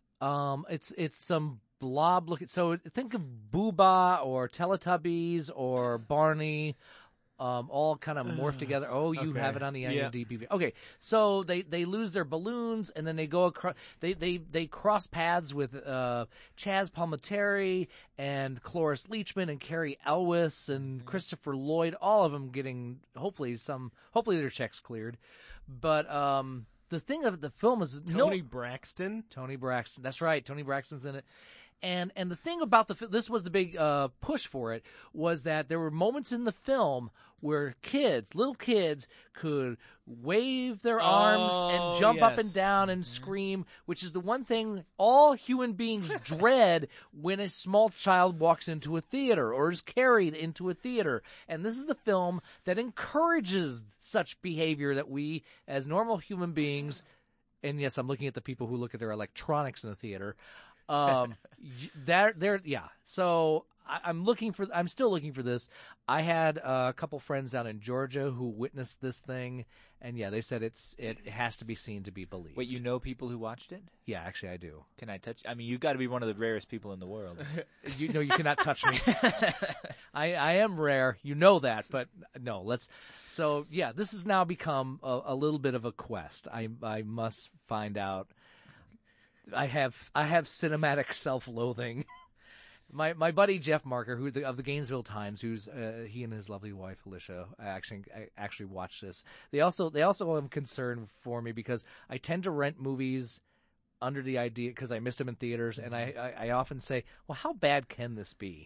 Um, it's it's some blob looking. So think of Booba or Teletubbies or Barney. Um, all kind of morphed together. Oh, you Okay. have it on the Yeah. IMDb. Okay, so they, they lose their balloons and then they go across. They, they they cross paths with uh, Chaz Palminteri and Cloris Leachman and Carrie Elwes and Christopher Lloyd. All of them getting hopefully some hopefully their checks cleared. But um, the thing of the film is Tony no, Braxton. Tony Braxton. That's right. Tony Braxton's in it. And and the thing about the fi- this was the big uh, push for it was that there were moments in the film where kids, little kids, could wave their arms Oh, and jump up yes. and down and scream, which is the one thing all human beings dread when a small child walks into a theater or is carried into a theater. And this is the film that encourages such behavior that we, as normal human beings, and yes, I'm looking at the people who look at their electronics in the theater. Um, y- there, there, yeah. So I, I'm looking for. I'm still looking for this. I had uh, a couple friends down in Georgia who witnessed this thing, and yeah, they said it's it has to be seen to be believed. Wait, you know people who watched it? Yeah, actually, I do. Can I touch? I mean, you've got to be one of the rarest people in the world. You know, you cannot touch me. I, I am rare. You know that, but no. Let's. So yeah, this has now become a, a little bit of a quest. I I must find out. I have I have cinematic self-loathing. My my buddy Jeff Marker, who the, of the Gainesville Times, who's uh, he and his lovely wife Alicia actually actually watched this. They also they also am concerned for me because I tend to rent movies under the idea because I missed them in theaters, and I, I I often say, well, how bad can this be?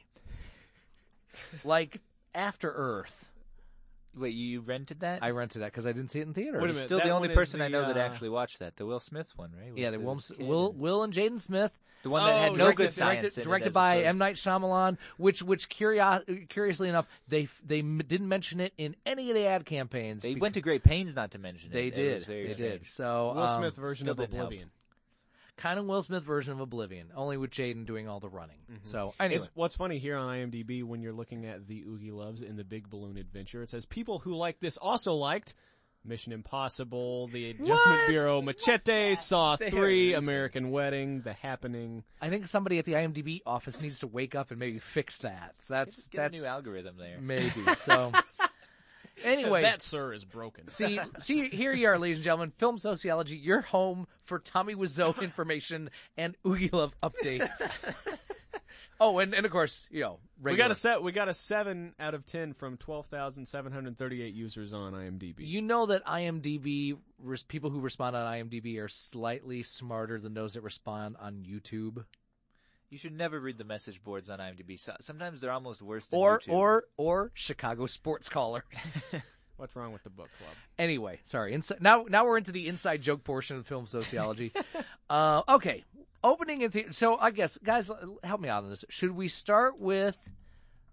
Like After Earth. Wait, you rented that? I rented that because I didn't see it in theaters. Wait a You're minute, still that the only one is person I the, know that uh, actually watched that. The Will Smith one, right? Yeah, With the Will, his kid Will, and- Will and Jaden Smith. The one that had Oh, no directed- good science directed, in it, directed as by opposed- M. Night Shyamalan, which which curio- curiously enough they they m- didn't mention it in any of the ad campaigns. They bec- went to great pains not to mention it. They It did. was very They strange. did. So Will um, Smith version still of didn't help. Oblivion. kind of Will Smith version of Oblivion, only with Jaden doing all the running. So anyway, It's, what's funny here on IMDb when you're looking at the Oogie Loves in the Big Balloon Adventure, it says people who like this also liked Mission Impossible, The Adjustment What? Bureau, Machete, Saw They three, are- American Wedding, The Happening. I think somebody at the IMDb office needs to wake up and maybe fix that. So that's Just get that's a new algorithm there. maybe. So anyway, That, sir, is broken. See, see, here you are, ladies and gentlemen. Film Sociology, your home for Tommy Wiseau information and Oogie Love updates. oh, and, and of course, you know, We regular. got a set. We got a seven out of ten from twelve thousand seven hundred thirty-eight users on IMDb. You know that IMDb, res- people who respond on IMDb are slightly smarter than those that respond on YouTube. You should never read the message boards on IMDb. So- Sometimes they're almost worse than Or, YouTube. or, or Chicago sports callers. What's wrong with the book club? Anyway, sorry. Insi- now, now we're into the inside joke portion of film sociology. uh, okay, opening in the- so I guess guys, l- help me out on this. Should we start with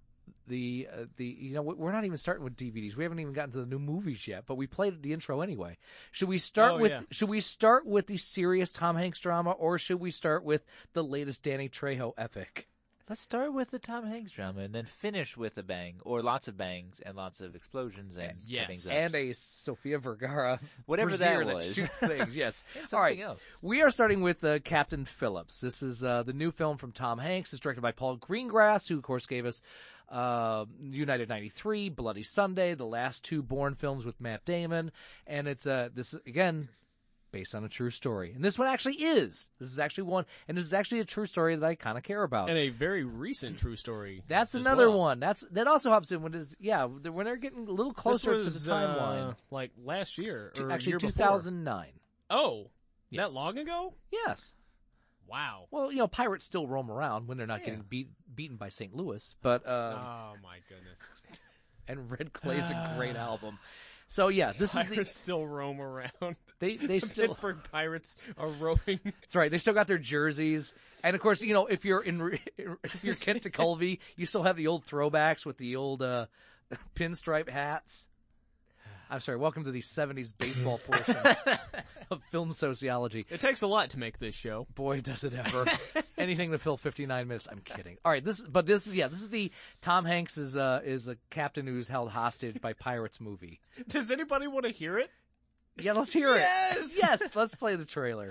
the uh, the you know we're not even starting with D V Ds. We haven't even gotten to the new movies yet, but we played the intro anyway. Should we start Oh, with yeah. should we start with the serious Tom Hanks drama, or should we start with the latest Danny Trejo epic? Let's start with the Tom Hanks drama and then finish with a bang, or lots of bangs and lots of explosions and Yes. headings up. And a Sofia Vergara Whatever brassiere that was. shoots things. Yes. And All right. something else. We are starting with uh, Captain Phillips. This is uh, the new film from Tom Hanks. It's directed by Paul Greengrass, who of course gave us uh, United ninety-three, Bloody Sunday, the last two Bourne films with Matt Damon, and it's uh, this again based on a true story. And this one actually is. This is actually one, and this is actually a true story that I kind of care about. And a very recent true story. That's as another well. one. That's that also helps in when it's yeah when they're getting a little closer This was, to the timeline. Uh, like last year or Actually, year two before. thousand nine. Oh, Yes. that long ago? Yes. Wow. Well, you know, pirates still roam around when they're not Yeah. getting beat, beaten by Saint Louis. But uh, Oh my goodness. and Red Clay's a great album. So yeah, this Pirates is the still roam around. they they The still Pittsburgh Pirates are roaming. that's right. They still got their jerseys, and of course, you know, if you're in if you're Kent to Colby, you still have the old throwbacks with the old uh, pinstripe hats. I'm sorry. Welcome to the seventies baseball portion of film sociology. It takes a lot to make this show. Boy, does it ever. Anything to fill fifty-nine minutes. I'm kidding. All right, this, but this is yeah, this is the Tom Hanks is uh, is a captain who's held hostage by pirates movie. Does anybody want to hear it? Yeah, let's hear Yes! it. Yes, let's play the trailer.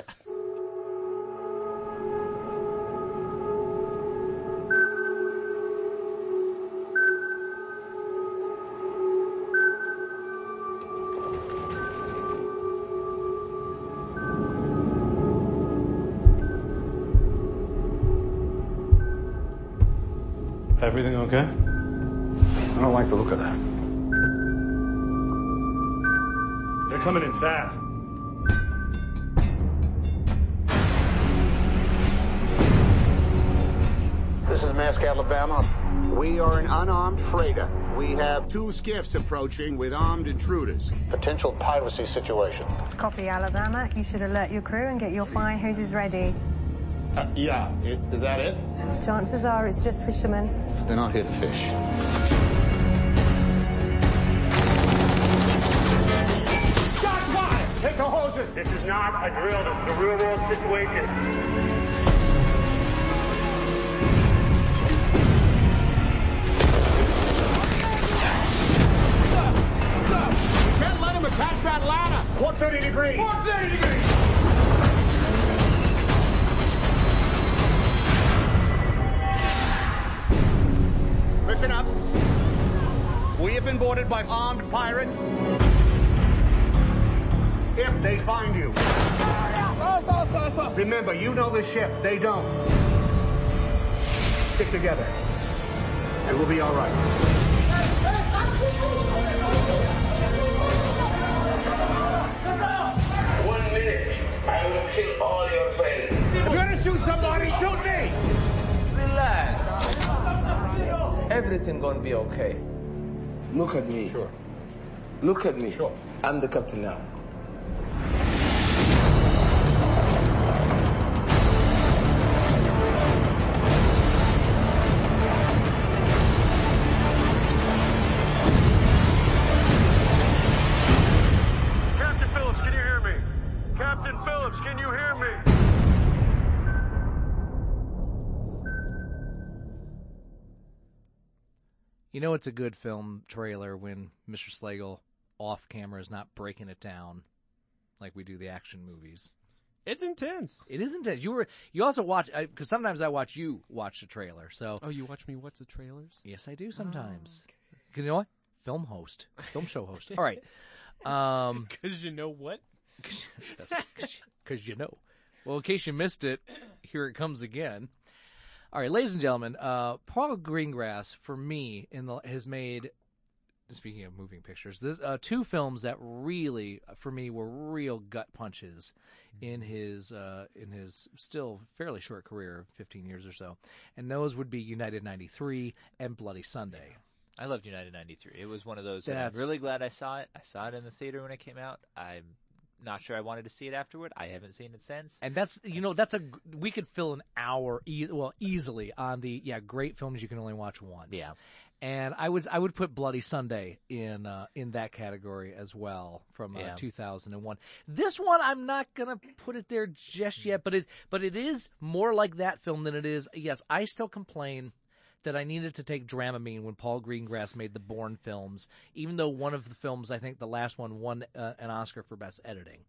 Everything okay? I don't like the look of that. They're coming in fast. This is Maersk, Alabama. We are an unarmed freighter. We have two skiffs approaching with armed intruders. Potential piracy situation. Copy, Alabama. You should alert your crew and get your fire hoses ready. Uh, yeah, I- is that it? Chances are it's just fishermen. They're not here to fish. Shots fired! Take the hoses! This is not a drill. This is a real world situation. Can't let him attach that ladder! four thirty degrees! four thirty degrees! Listen up. We have been boarded by armed pirates. If they find you. Remember, you know the ship. They don't. Stick together. And we'll be all right. One minute, I will kill all your friends. If you're gonna shoot somebody, shoot me! Relax. Everything gonna be okay. Look at me. Sure. Look at me. Sure. I'm the captain now. Captain Phillips, can you hear me? Captain Phillips, can you hear me? You know it's a good film trailer when Mister Slagle off camera is not breaking it down like we do the action movies. It's intense. It is intense. You were you also watch because sometimes I watch you watch the trailer. So Oh, you watch me watch the trailers? yes, I do sometimes. 'Cause you know what? Film host, film show host. All right. Um, Because you know what? because you know. Well, in case you missed it, here it comes again. All right, ladies and gentlemen, uh, Paul Greengrass, for me, in the, has made, speaking of moving pictures, this, uh, two films that really, for me, were real gut punches in his uh, in his still fairly short career, fifteen years or so. And those would be United ninety-three and Bloody Sunday. I loved United ninety-three. It was one of those. And I'm That's- really glad I saw it. I saw it in the theater when it came out. I'm not sure I wanted to see it afterward. I haven't seen it since. And that's, you know, that's a, we could fill an hour, e- well, easily on the, yeah, great films you can only watch once. Yeah. And I would I would put Bloody Sunday in uh, in that category as well from uh, Yeah. two thousand one. This one I'm not gonna put it there just yet, but it but it is more like that film than it is. Yes, I still complain that I needed to take Dramamine when Paul Greengrass made the Bourne films, even though one of the films, I think the last one, won uh, an Oscar for Best Editing.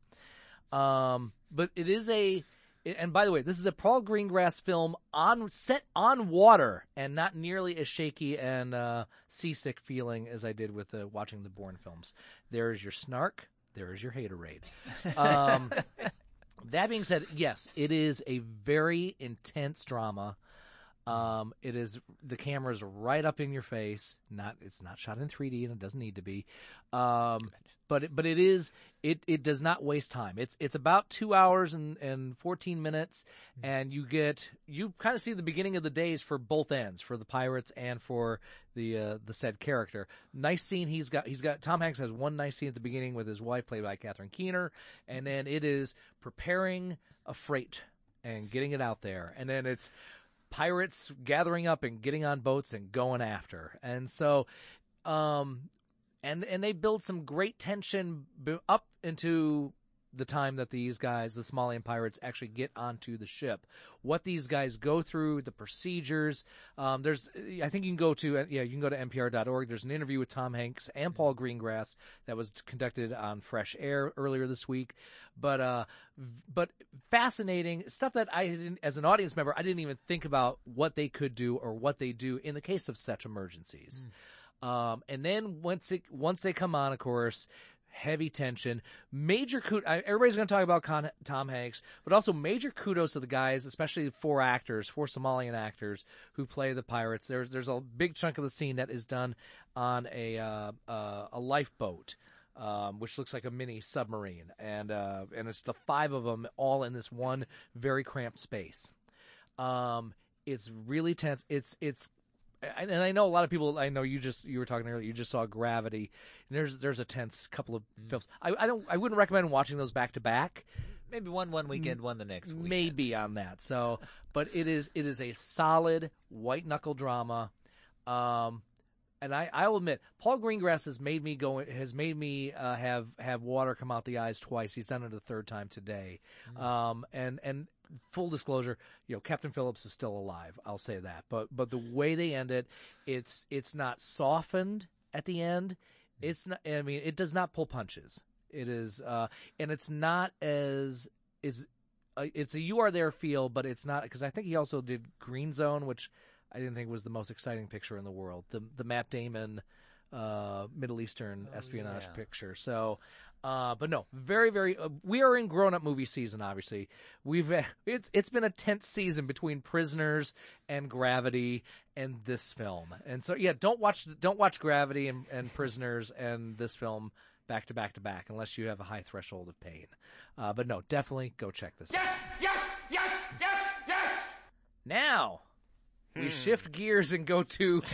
Um, but it is a And by the way, this is a Paul Greengrass film on set on water, and not nearly as shaky and uh, seasick feeling as I did with uh, watching the Bourne films. There is your snark. There is your haterade. Um, that being said, yes, it is a very intense drama. Um, it is the camera's right up in your face. Not it's not shot in three D, and it doesn't need to be. Um, but it, but it is it, it does not waste time. It's it's about two hours and, and fourteen minutes, and you get you kind of see the beginning of the days for both ends, for the pirates and for the uh, the said character. Nice scene he's got. He's got Tom Hanks has one nice scene at the beginning with his wife, played by Catherine Keener, and then it is preparing a freight and getting it out there, and then it's pirates gathering up and getting on boats and going after. And so, um, and and they build some great tension b- up into the time that these guys, the Somalian pirates, actually get onto the ship. What these guys go through, the procedures. Um, there's, I think you can go to, yeah, you can go to N P R dot org. There's an interview with Tom Hanks and Paul Greengrass that was conducted on Fresh Air earlier this week. But, uh, but fascinating stuff that I didn't, as an audience member, I didn't even think about what they could do or what they do in the case of such emergencies. Mm. Um, and then once it, once they come on, of course, heavy tension. Major kudos. Everybody's going to talk about Con- Tom Hanks, but also major kudos to the guys, especially the four actors, four Somalian actors who play the pirates. There's there's a big chunk of the scene that is done on a uh, uh, a lifeboat, um, which looks like a mini submarine, and uh, and it's the five of them all in this one very cramped space. Um, it's really tense. It's it's. And I know a lot of people. I know you just you were talking earlier. You just saw Gravity. And there's there's a tense couple of mm. films. I, I don't. I wouldn't recommend watching those back to back. Maybe one one weekend, one the next weekend. Maybe on that. So, but it is it is a solid white knuckle drama. Um, and I I will admit, Paul Greengrass has made me go has made me uh, have have water come out the eyes twice. He's done it a third time today. Mm. Um, and and. Full disclosure, you know, Captain Phillips is still alive. I'll say that. But but the way they end it, it's it's not softened at the end. It's not. I mean, it does not pull punches. It is, uh, and it's not as is. Uh, it's a You Are There feel, but it's not, because I think he also did Green Zone, which I didn't think was the most exciting picture in the world. The the Matt Damon uh, Middle Eastern oh, espionage yeah. picture. So. Uh, but no, very, very. Uh, we are in grown-up movie season. Obviously, we've uh, it's it's been a tense season between Prisoners and Gravity and this film. And so, yeah, don't watch don't watch Gravity and, and Prisoners and this film back to back to back unless you have a high threshold of pain. Uh, but no, definitely go check this yes, out. Yes, yes, yes, yes. Now we hmm. shift gears and go to.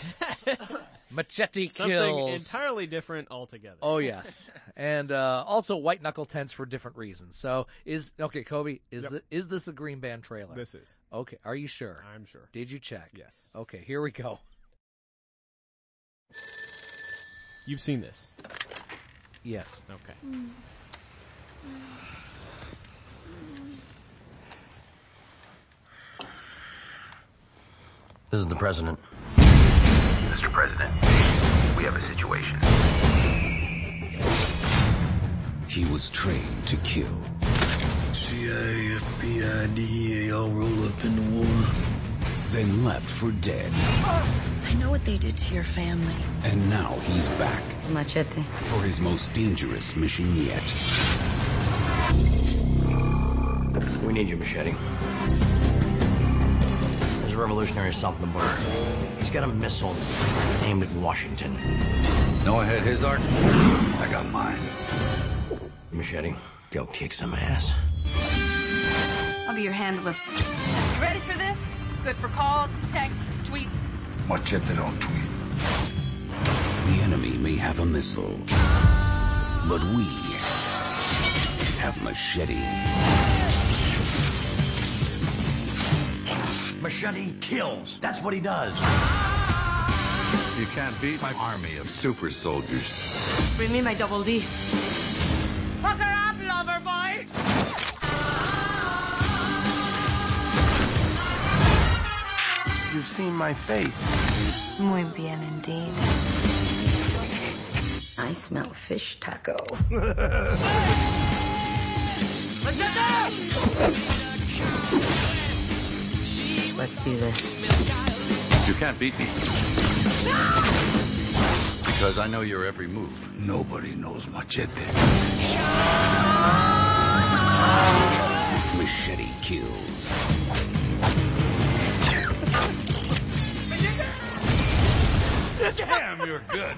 Machete Something Kills. Something entirely different altogether. Oh, yes. And uh, also white knuckle tense for different reasons. So is okay, Kobe, is yep. the, is this the Green Band trailer? This is. Okay, are you sure? I'm sure. Did you check? Yes. Okay, here we go. You've seen this? Yes. Okay. Mm. This is the president. Mister President, we have a situation. He was trained to kill. C I A, F B I, D E A all roll up in the war. Then left for dead. I know what they did to your family. And now he's back. Machete. For his most dangerous mission yet. We need you, Machete. There's a revolutionary south of the border. He's got a missile aimed at Washington. Noah had his arc. I got mine. Machete, go kick some ass. I'll be your handler. You ready for this? Good for calls, texts, tweets. Machete don't tweet. The enemy may have a missile, but we have Machete. Machete kills. That's what he does. You can't beat my army of super soldiers. Bring me my double D's. Fuck her up, lover boy! You've seen my face. Muy bien indeed. I smell fish taco. Let's do this. You can't beat me. Because I know your every move. Nobody knows Machete. Machete kills. Damn, you're good.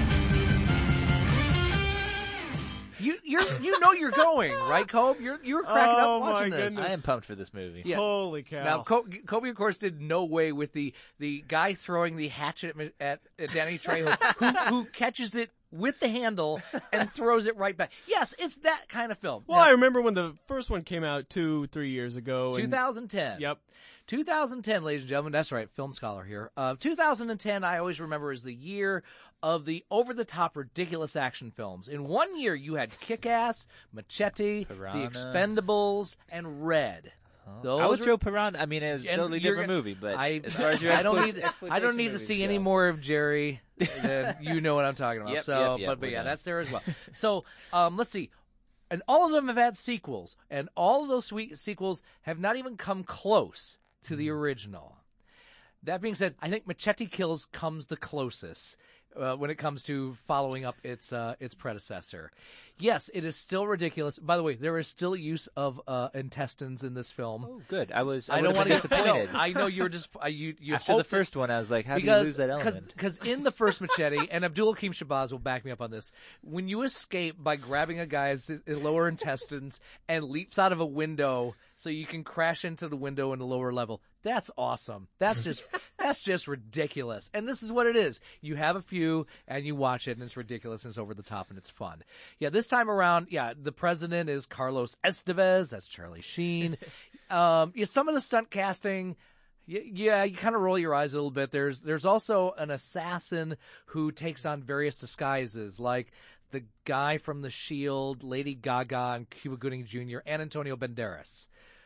You you you know you're going, right, Kobe? You're you're cracking Oh, up watching my this. goodness. I am pumped for this movie. Yeah. Holy cow. Now, Kobe, Kobe, of course, did no way with the, the guy throwing the hatchet at, at Danny Trejo, who, who catches it with the handle and throws it right back. Yes, it's that kind of film. Well, now, I remember when the first one came out two, three years ago. and- twenty ten. Yep. twenty ten, ladies and gentlemen. That's right, film scholar here. Uh, two thousand ten, I always remember, is the year of the over-the-top ridiculous action films. In one year, you had Kick-Ass, Machete, Piranha. The Expendables, and Red. Those I would were- throw Piranha. I mean, it was a And totally you're different gonna- movie, but I, as far as your I don't exploit- need I exploitation don't need to movies see go. any more of Jerry. Than you know what I'm talking about. Yep, so, yep, yep, but, but we're yeah, done. that's there as well. So, um, let's see. And all of them have had sequels, and all of those sweet sequels have not even come close to the original. That being said, I think Machete Kills comes the closest uh, when it comes to following up its uh, its predecessor. Yes, it is still ridiculous. By the way, there is still use of uh, intestines in this film. Oh, good. I was. I, I don't want want to to disappointed. I know you were just I, you you After the hoped that- first one, I was like, how do you because, lose that element? Because in the first Machete, and Abdul Hakim Shabazz will back me up on this, when you escape by grabbing a guy's lower intestines and leaps out of a window so you can crash into the window in the lower level, that's awesome. That's just that's just ridiculous. And this is what it is. You have a few and you watch it and it's ridiculous and it's over the top and it's fun. Yeah, this time around, yeah, the president is Carlos Estevez. That's Charlie Sheen. um, yeah, some of the stunt casting. Yeah, you kind of roll your eyes a little bit. There's there's also an assassin who takes on various disguises, like the guy from The Shield, Lady Gaga, and Cuba Gooding Junior, and Antonio Banderas.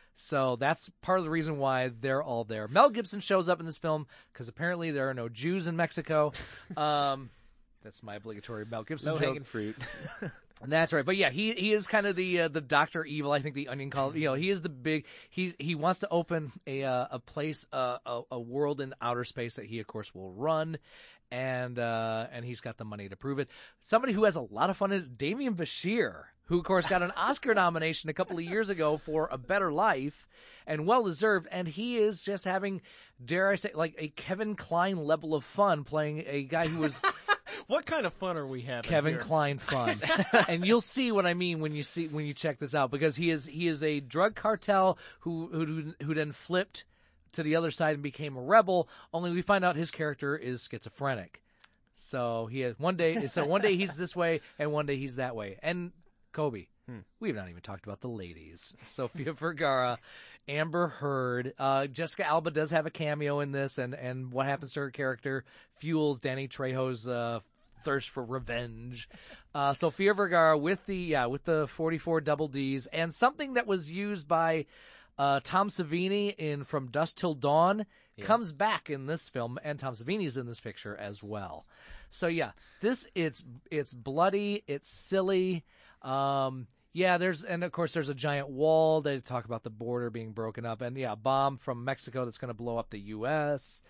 So that's part of the reason why they're all there. Mel Gibson shows up in this film because apparently there are no Jews in Mexico. Um, that's my obligatory Mel Gibson No joke. hanging fruit. That's right, but yeah, he he is kind of the uh, the Doctor Evil. I think the Onion called. You know, he is the big. He he wants to open a uh, a place, uh, a a world in outer space that he of course will run, and uh, and he's got the money to prove it. Somebody who has a lot of fun is Damian Bashir, who of course got an Oscar nomination a couple of years ago for A Better Life, and well deserved. And he is just having, dare I say, like a Kevin Kline level of fun playing a guy who was. What kind of fun are we having Kevin here? Kline fun. And you'll see what I mean when you see when you check this out, because he is he is a drug cartel who who who then flipped to the other side and became a rebel. Only we find out his character is schizophrenic. So he has one day so one day he's this way and one day he's that way. And Kobe, hmm. we have not even talked about the ladies. Sofia Vergara, Amber Heard, uh, Jessica Alba does have a cameo in this, and, and what happens to her character fuels Danny Trejo's uh, thirst for revenge. Uh, Sofia Vergara with the yeah with the forty-four double D's, and something that was used by uh, Tom Savini in From Dusk Till Dawn yeah. comes back in this film, and Tom Savini's in this picture as well. So yeah, this it's it's bloody, it's silly. Um, yeah, there's and of course there's a giant wall. They talk about the border being broken up, and yeah, a bomb from Mexico that's going to blow up the U S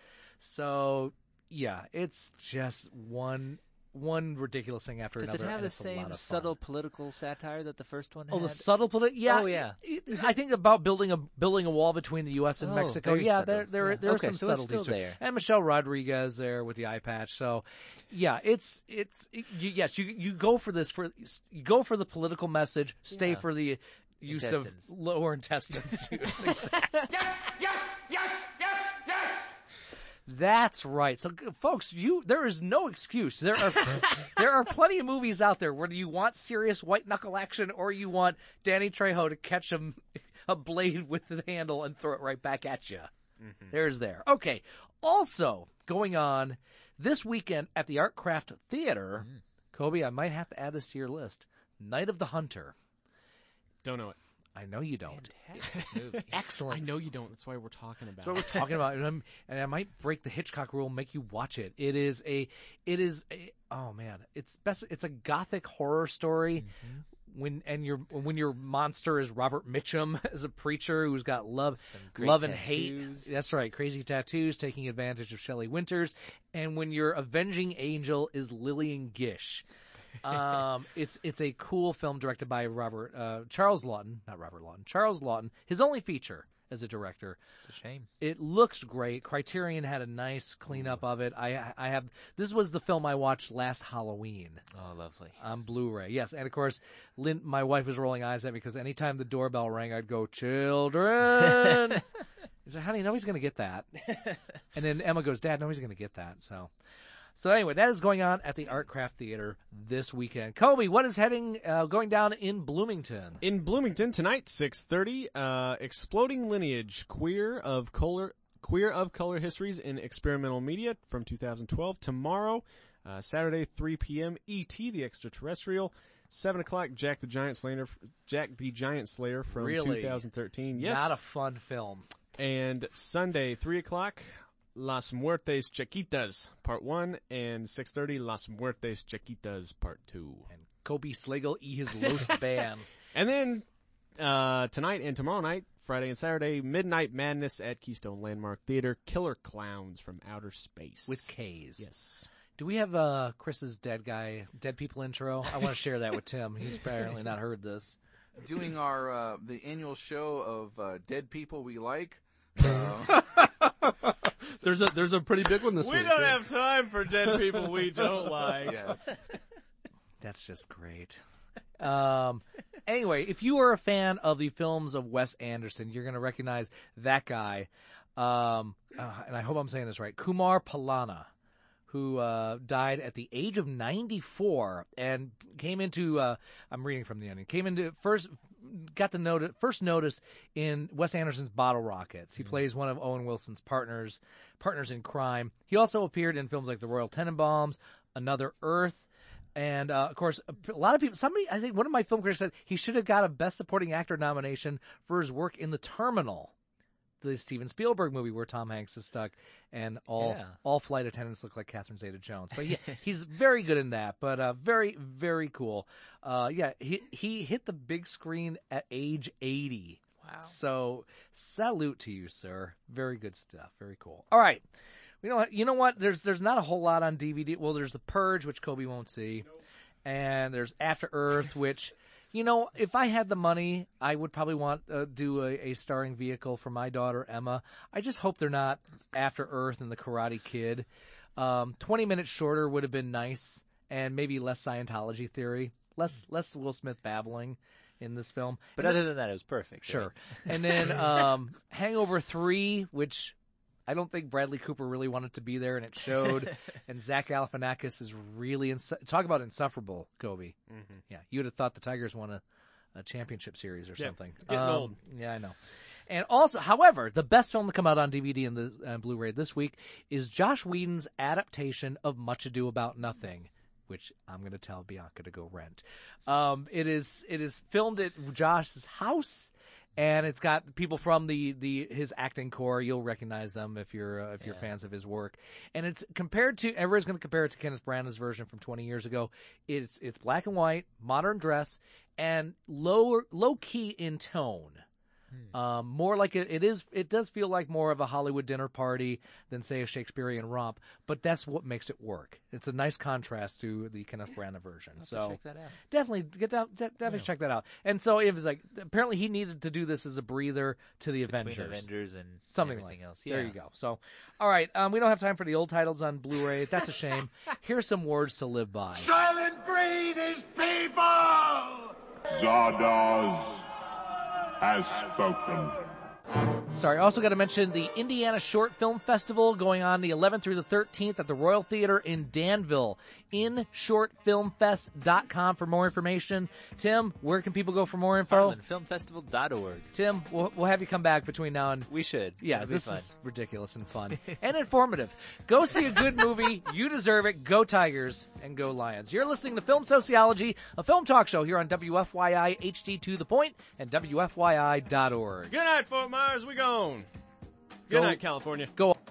So yeah, it's just one one ridiculous thing after Does another. it have and the it's a same lot of subtle fun. political satire that the first one had? Oh, the subtle political. Yeah. Oh, yeah. I think about building a building a wall between the U S and Oh, Mexico. very Yeah, subtle. there there Yeah. there Okay, are some so it's subtleties still to it. there. And Michelle Rodriguez there with the eye patch. So, yeah, it's it's it, you, yes, you you go for this for you go for the political message. Stay Yeah. for the use Intestines. of lower intestines use. Exactly. Yes, yes, yes, yes, yes. That's right. So, folks, you there is no excuse. There are there are plenty of movies out there whether you want serious white knuckle action or you want Danny Trejo to catch a, a blade with the handle and throw it right back at you. Mm-hmm. There's there. Okay. Also going on this weekend at the Art Craft Theater, mm. Kobe, I might have to add this to your list. Night of the Hunter. Don't know it. I know you don't. Movie. Excellent. I know you don't. That's why we're talking about it. That's what we're talking about. And, I'm, and I might break the Hitchcock rule and make you watch it. It is a, it is a, oh man, it's best. It's a gothic horror story. Mm-hmm. When and your when your monster is Robert Mitchum as a preacher who's got love, love and tattoos. hate. That's right, crazy tattoos, taking advantage of Shelley Winters. And when your avenging angel is Lillian Gish. um, it's it's a cool film directed by Robert uh, Charles Lawton, not Robert Lawton, Charles Lawton. His only feature as a director. It's a shame. It looks great. Criterion had a nice cleanup of it. I I have this was the film I watched last Halloween. Oh, lovely. On Blu-ray, yes. And of course, Lynn, my wife was rolling eyes at me because anytime the doorbell rang, I'd go, "Children." She said, "Honey, nobody's gonna get that." And then Emma goes, "Dad, nobody's gonna get that." So. So anyway, that is going on at the Art Craft Theater this weekend. Kobe, what is heading uh, going down in Bloomington? In Bloomington tonight, six thirty, uh, Exploding Lineage, Queer of Color, Queer of Color Histories in Experimental Media from two thousand twelve. Tomorrow, uh, Saturday, three p.m., E T the Extraterrestrial. Seven o'clock, Jack the Giant Slayer, Jack the Giant Slayer from really? two thousand thirteen. Yes, not a fun film. And Sunday, three o'clock. Las Muertes Chiquitas, Part one, and six thirty, Las Muertes Chiquitas, Part two. And Kobe Slagle e his Lost Band. And then uh, tonight and tomorrow night, Friday and Saturday, Midnight Madness at Keystone Landmark Theater, Killer Clowns from Outer Space. With K's. Yes. Do we have uh, Chris's dead guy, dead people intro? I want to share that with Tim. He's apparently not heard this. Doing our uh, the annual show of uh, Dead People We Like. Uh, There's a there's a pretty big one this we week. We don't yeah. have time for dead people we don't like. Yes. That's just great. Um, anyway, if you are a fan of the films of Wes Anderson, you're going to recognize that guy. Um, uh, and I hope I'm saying this right. Kumar Pallana, who uh, died at the age of ninety-four and came into, uh, I'm reading from the Onion, came into first, got the notice, first notice in Wes Anderson's Bottle Rockets. He mm-hmm. plays one of Owen Wilson's partners, partners in crime. He also appeared in films like The Royal Tenenbaums, Another Earth, and, uh, of course, a lot of people, somebody, I think one of my film critics said he should have got a Best Supporting Actor nomination for his work in The Terminal, the Steven Spielberg movie where Tom Hanks is stuck and all yeah. all flight attendants look like Catherine Zeta-Jones. But yeah, he's very good in that, but uh, very, very cool. Uh, yeah, he he hit the big screen at age eighty. Wow. So salute to you, sir. Very good stuff. Very cool. All right. You know what? You know what? There's there's not a whole lot on D V D. Well, there's The Purge, which Kobe won't see. Nope. And there's After Earth, which... You know, if I had the money, I would probably want to uh, do a, a starring vehicle for my daughter, Emma. I just hope they're not After Earth and The Karate Kid. Um, twenty minutes shorter would have been nice, and maybe less Scientology theory, less less Will Smith babbling in this film. But and other then, than that, it was perfect. Sure. Right? And then um, Hangover three, which... I don't think Bradley Cooper really wanted to be there, and it showed. And Zach Galifianakis is really ins- talk about insufferable, Kobe. Mm-hmm. Yeah, you would have thought the Tigers won a, a championship series or yeah, something. It's getting um, old. Yeah, I know. And also, however, the best film to come out on D V D and the uh, Blu-ray this week is Josh Whedon's adaptation of Much Ado About Nothing, which I'm going to tell Bianca to go rent. Um, it is it is filmed at Josh's house. And it's got people from the, the his acting corps. You'll recognize them if you're uh, if yeah. you're fans of his work. And it's compared to everyone's going to compare it to Kenneth Branagh's version from twenty years ago. It's it's black and white, modern dress, and low low key in tone. Hmm. Um, more like it, it is. It does feel like more of a Hollywood dinner party than say a Shakespearean romp. But that's what makes it work. It's a nice contrast to the Kenneth Branagh version. I'll so check that out. definitely get that. Definitely yeah. check that out. And so it was like apparently he needed to do this as a breather to the Between Avengers, Avengers and something everything like. else. Yeah. There you go. So all right, um, we don't have time for the old titles on Blu-ray. That's a shame. Here's some words to live by. Silent breed is people. Zardoz has spoken. Sorry, also got to mention the Indiana Short Film Festival going on the eleventh through the thirteenth at the Royal Theater in Danville. in short film fest dot com for more information. Tim, where can people go for more info? Harlan Film Festival dot org. Tim, we'll, we'll have you come back between now and... We should. Yeah, It'll be this fun. is ridiculous and fun. And informative. Go see a good movie. You deserve it. Go Tigers and go Lions. You're listening to Film Sociology, a film talk show here on W F Y I H D to the Point and W F Y I dot org. Good night, Fort Myers. We gone. Good Go- night, California. Go